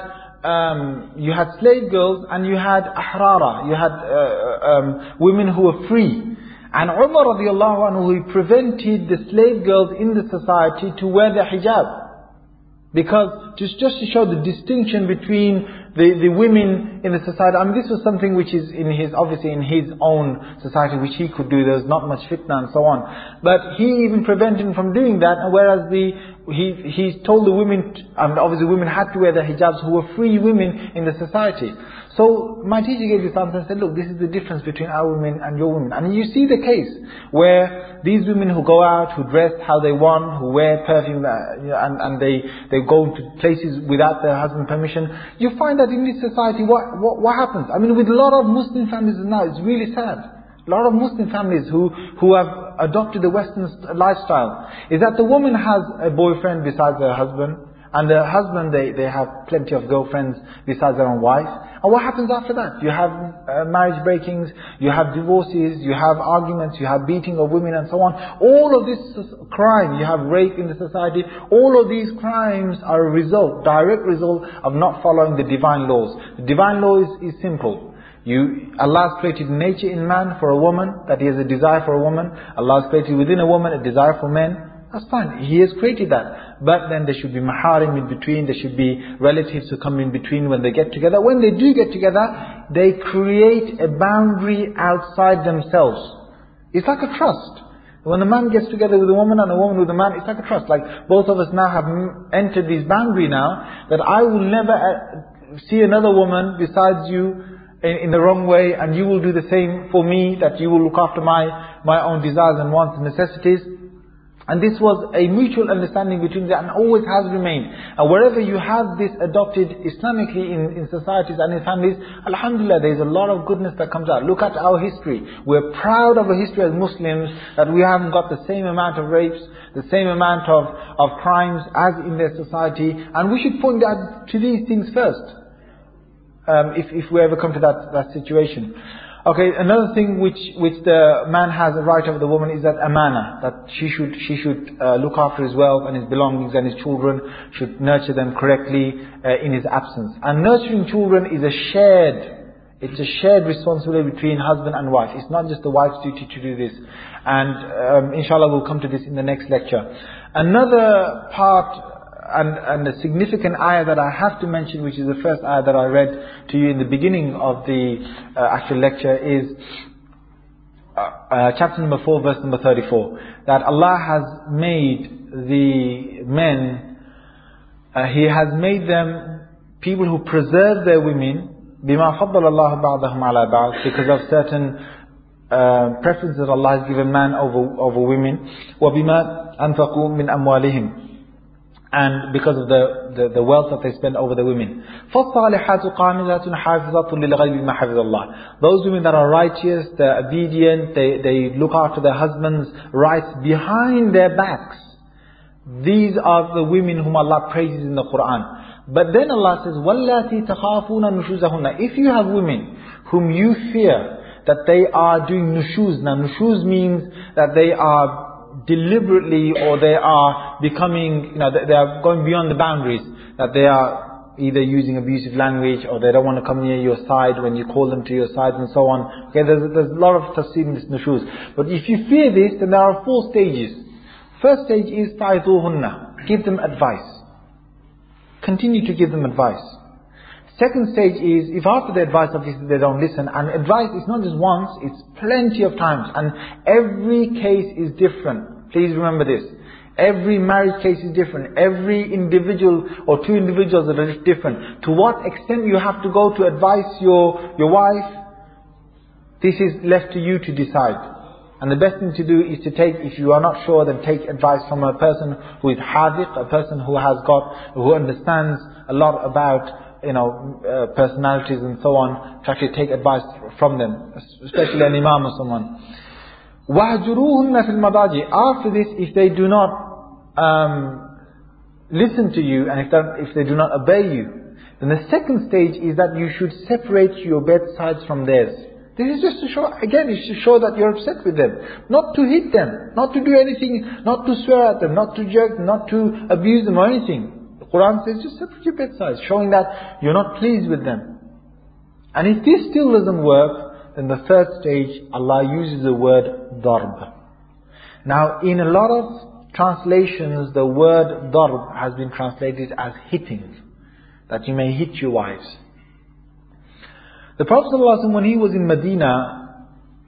had slave girls and you had ahrara. You had women who were free. And Umar radiallahu anhu, he prevented the slave girls in the society to wear the hijab. Because just to show the distinction between the women in the society. I mean, this was something which is obviously in his own society, which he could do. There was not much fitna and so on. But he even prevented him from doing that. And whereas he told the women, and obviously women had to wear their hijabs who were free women in the society. So my teacher gave this answer and said, look, this is the difference between our women and your women. And you see the case where these women who go out, who dress how they want, who wear perfume, and they go to places without their husband's permission, you find that in this society, what happens? I mean, with a lot of Muslim families now, it's really sad. A lot of Muslim families who have adopted the Western lifestyle, is that the woman has a boyfriend besides her husband, and the husband, they have plenty of girlfriends besides their own wife. And what happens after that? You have marriage breakings, you have divorces, you have arguments, you have beating of women and so on. All of this crime, you have rape in the society. All of these crimes are a direct result of not following the divine laws. The divine law is simple. Allah has created nature in man for a woman, that he has a desire for a woman. Allah has created within a woman a desire for men. That's fine. He has created that. But then there should be maharim in between. There should be relatives who come in between when they get together. When they do get together, they create a boundary outside themselves. It's like a trust. When a man gets together with a woman and a woman with a man, it's like a trust. Like both of us now have entered this boundary now, that I will never see another woman besides you in the wrong way, and you will do the same for me, that you will look after my own desires and wants and necessities. And this was a mutual understanding between them, and always has remained. And wherever you have this adopted Islamically in societies and in families, alhamdulillah, there is a lot of goodness that comes out. Look at our history. We're proud of our history as Muslims, that we haven't got the same amount of rapes, the same amount of crimes as in their society. And we should point out to these things first, if we ever come to that situation. Okay, another thing which the man has a right over the woman is that amana, that she should look after his wealth and his belongings and his children, should nurture them correctly in his absence. And nurturing children is a shared responsibility between husband and wife. It's not just the wife's duty to do this. And inshallah we'll come to this in the next lecture. Another part and a significant ayah that I have to mention, which is the first ayah that I read to you in the beginning of the actual lecture, is chapter number 4, verse number 34. That Allah has made the men, He has made them people who preserve their women, بِمَا فَضَّلَ اللَّهُ بَعْضَهُمْ عَلَى بَعْضٍ, because of certain preferences that Allah has given man over women, وَبِمَا أَنْفَقُوا مِنْ أَمْوَالِهِمْ, and because of the wealth that they spend over the women. فَالصَّالِحَاتُ قَانِتَاتٌ حَافِظَةٌ لِلْغَيْبِ مَا حَفِظَ اللَّهِ. Those women that are righteous, they're obedient, they look after their husbands' rights behind their backs. These are the women whom Allah praises in the Quran. But then Allah says, وَاللَّاتِي تَخَافُونَ نُشُوزَهُنَّ. If you have women whom you fear that they are doing nushuz. Now nushuz means that they are deliberately, or they are becoming, they are going beyond the boundaries, that they are either using abusive language, or they don't want to come near your side when you call them to your side, and so on. Okay, there's a lot of tafsir in this nushuz. But if you fear this, then there are 4 stages. First stage is ta'idhuhunna. Give them advice. Continue to give them advice. Second stage is, if after the advice obviously they don't listen, and advice is not just once, it's plenty of times, and every case is different. Please remember this. Every marriage case is different. Every individual or 2 individuals are different. To what extent you have to go to advise your wife, this is left to you to decide. And the best thing to do is to take, if you are not sure, then take advice from a person who is hadiq, a person who understands a lot about personalities and so on, to actually take advice from them, especially an imam or someone. وَهْجُرُوهُنَّ فِي الْمَضَاجِعِ. After this, if they do not listen to you, and if they do not obey you, then the second stage is that you should separate your bedsides from theirs. This is just to show, again, it's to show that you're upset with them. Not to hit them, not to do anything, not to swear at them, not to jerk them, not to abuse them or anything. The Quran says just separate your bedsides, showing that you're not pleased with them. And if this still doesn't work, then the third stage, Allah uses the word darb. Now, in a lot of translations, the word darb has been translated as hitting, that you may hit your wives. The Prophet ﷺ, when he was in Medina,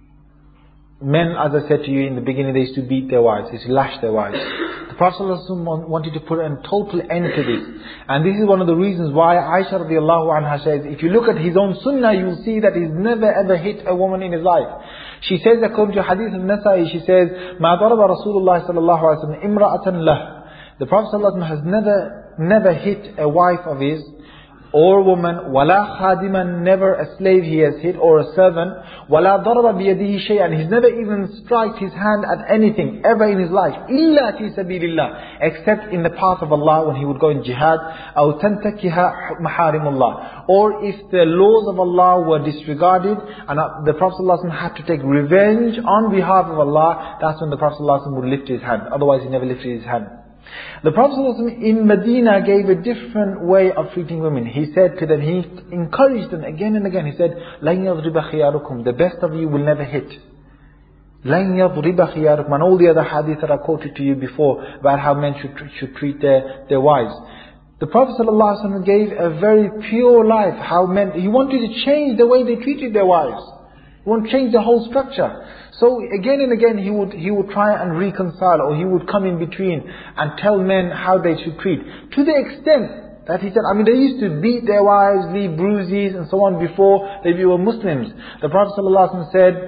men, as I said to you in the beginning, they used to beat their wives, they used to lash their wives. The Prophet ﷺ wanted to put a total end to this. And this is one of the reasons why Aisha radiallahu anha says, if you look at his own sunnah, you will see that he's never ever hit a woman in his life. She says, according to hadith of Nasa'i, she says, مَا ضَرَبَ رَسُولُ اللَّهِ صَلَى اللَّهُ عَلَيْهِ وَسَلَّمَ إِمْرَأَةً لَهُ. The Prophet ﷺ has never hit a wife of his, or woman, وَلَا خَادِمًا, never a slave he has hit, or a servant, وَلَا ضَرَبَ بِيَدِهِ شَيْئًا, he's never even struck his hand at anything, ever in his life, إِلَّا فِي سَبِيلِ اللَّهِ, except in the path of Allah when he would go in jihad, أَوْ تَنْتَكِهَا مَحَارِمُ اللَّهِ, or if the laws of Allah were disregarded, and the Prophet ﷺ had to take revenge on behalf of Allah, that's when the Prophet ﷺ would lift his hand, otherwise he never lifted his hand. The Prophet ﷺ in Medina gave a different way of treating women. He said to them, he encouraged them again and again. He said, لَنْ يَضْرِبَ خِيَارُكُمْ, the best of you will never hit. لَنْ يَضْرِبَ خِيَارُكُمْ, and all the other hadith that I quoted to you before about how men should treat their wives. The Prophet ﷺ gave a very pure life, how men, he wanted to change the way they treated their wives. He won't change the whole structure. So again and again he would try and reconcile, or he would come in between and tell men how they should treat. To the extent that he said, they used to beat their wives, leave bruises and so on before they were Muslims. The Prophet ﷺ said,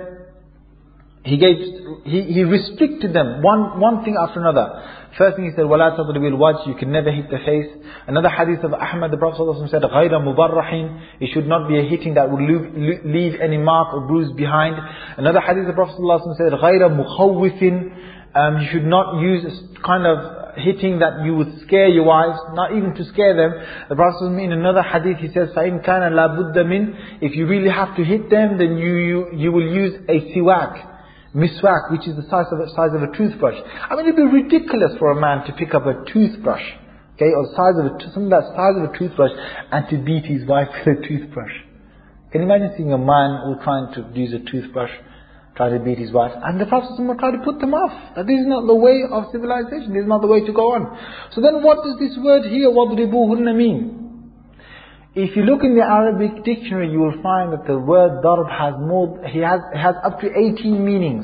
he restricted them, one thing after another. First thing he said, وَلَا تَضْرِبِ الْوَجْهِ, you can never hit the face. Another hadith of Ahmad, the Prophet ﷺ said, غَيْرَ مُبَرَّحٍ, it should not be a hitting that would leave any mark or bruise behind. Another hadith, the Prophet ﷺ said, غَيْرَ مُخَوِّفٍ, you should not use kind of hitting that you would scare your wives, not even to scare them. The Prophet ﷺ, in another hadith, he says, فَإِنْ كَانَ لَا بُدَّ مِنْ, if you really have to hit them, then you will use a siwak, miswak, which is the size of a toothbrush. It'd be ridiculous for a man to pick up a toothbrush, okay, or something that's the size of a toothbrush, and to beat his wife with a toothbrush. Can you imagine seeing a man who trying to use a toothbrush, trying to beat his wife, and the Prophet will try to put them off. That this is not the way of civilization. This is not the way to go on. So then, what does this word here, وَضْرِبُوهُنَّ, mean? If you look in the Arabic dictionary, you will find that the word darb has up to 18 meanings.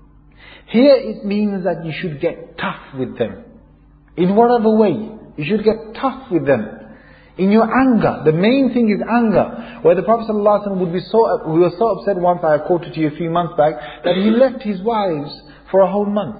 Here it means that you should get tough with them. In whatever way, you should get tough with them. In your anger, the main thing is anger. Where the Prophet ﷺ we were so upset once, I quoted to you a few months back, that he left his wives for a whole month.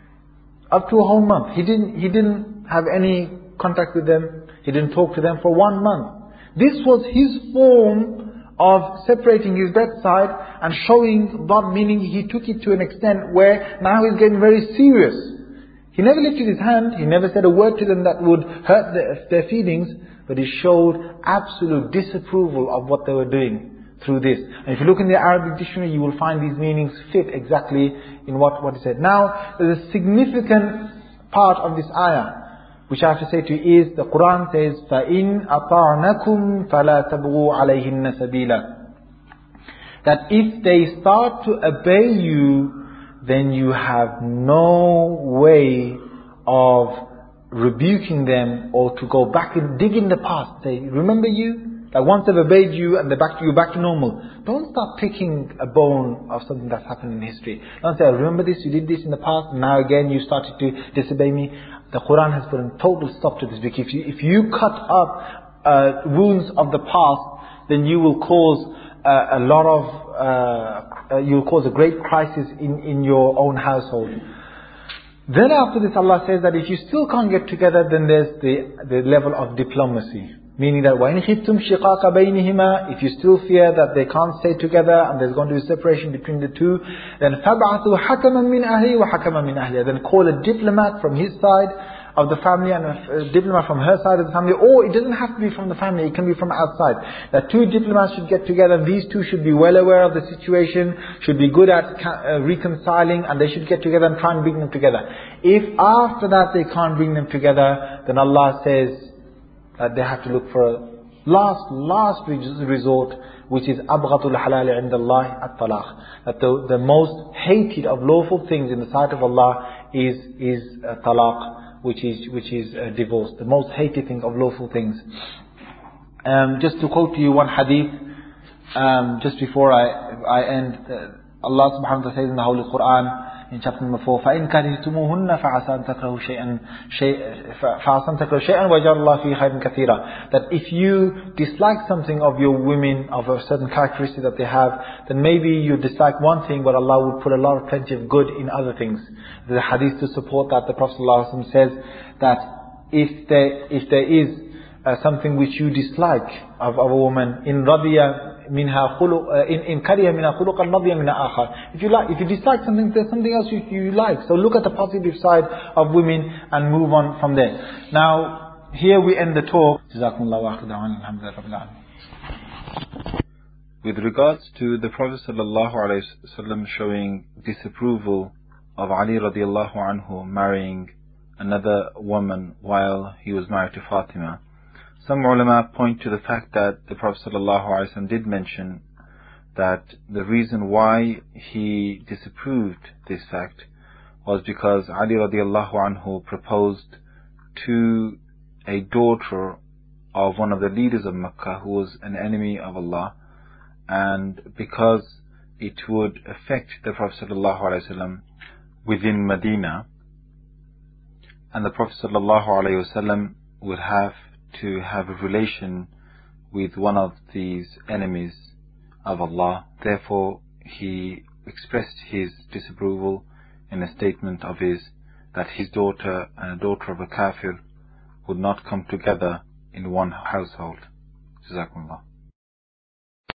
Up to a whole month. He didn't have any contact with them. He didn't talk to them for 1 month. This was his form of separating his bedside and showing God, meaning he took it to an extent where now he's getting very serious. He never lifted his hand, he never said a word to them that would hurt their feelings, but he showed absolute disapproval of what they were doing through this. And if you look in the Arabic dictionary, you will find these meanings fit exactly in what he said. Now, there's a significant part of this ayah which I have to say to you is, the Quran says, فَإِنْ أَطَعْنَكُمْ فَلَا تَبْغُوا عَلَيْهِنَّ سَبِيلًا, that if they start to obey you, then you have no way of rebuking them or to go back and dig in the past. Say, remember you? Like once they've obeyed you and you're back to normal. Don't start picking a bone of something that's happened in history. Don't say, remember this, you did this in the past, and now again you started to disobey me. The Quran has put a total stop to this, because if you cut up wounds of the past, then you will cause you'll cause a great crisis in your own household. Then after this, Allah says that if you still can't get together, then there's the level of diplomacy. Meaning that وَإِنْ خِفْتُمْ شِقَاقَ بَيْنِهِمَا, if you still fear that they can't stay together and there's going to be separation between the two, then فَابْعَثُوا حَكَمًا مِنْ أَهْلِهِ وَحَكَمًا مِنْ أَهْلِهِ, then call a diplomat from his side of the family and a diplomat from her side of the family, or it doesn't have to be from the family, it can be from outside. That two diplomats should get together, and these two should be well aware of the situation, should be good at reconciling, and they should get together and try and bring them together. If after that they can't bring them together, then Allah says that they have to look for a last resort, which is أَبْغَضُ الْحَلَالِ عِنْدَ اللَّهِ الطَّلَاقِ. That the most hated of lawful things in the sight of Allah is talaq, which is divorce. The most hated thing of lawful things. Just to quote to you one hadith, just before I end, Allah subhanahu wa ta'ala says in the Holy Quran, in chapter number 4, فَإِنْ كَرِهْتُمُوهُنَّ فَعَسَىٰ أَن تَكْرَهُوا شَيْئًا وَيَجْعَلَ اللَّهُ فِيهِ خَيْرًا كَثِيرًا. That if you dislike something of your women, of a certain characteristic that they have, then maybe you dislike one thing, but Allah will put a lot of plenty of good in other things. There's a hadith to support that. The Prophet ﷺ says that if there is something which you dislike of a woman, in radiya minha khuluq, in kariya minha khuluqan radiya minha akhar. If you dislike something, there's something else you like. So look at the positive side of women and move on from there. Now, here we end the talk. With regards to the Prophet ﷺ showing disapproval of Ali radiallahu anhu marrying another woman while he was married to Fatima, some ulama point to the fact that the Prophet ﷺ did mention that the reason why he disapproved this fact was because Ali radiallahu anhu proposed to a daughter of one of the leaders of Makkah who was an enemy of Allah, and because it would affect the Prophet ﷺ within Medina, and the Prophet ﷺ would have to have a relation with one of these enemies of Allah. Therefore, he expressed his disapproval in a statement of his that his daughter and a daughter of a kafir would not come together in one household. Jazakumullah.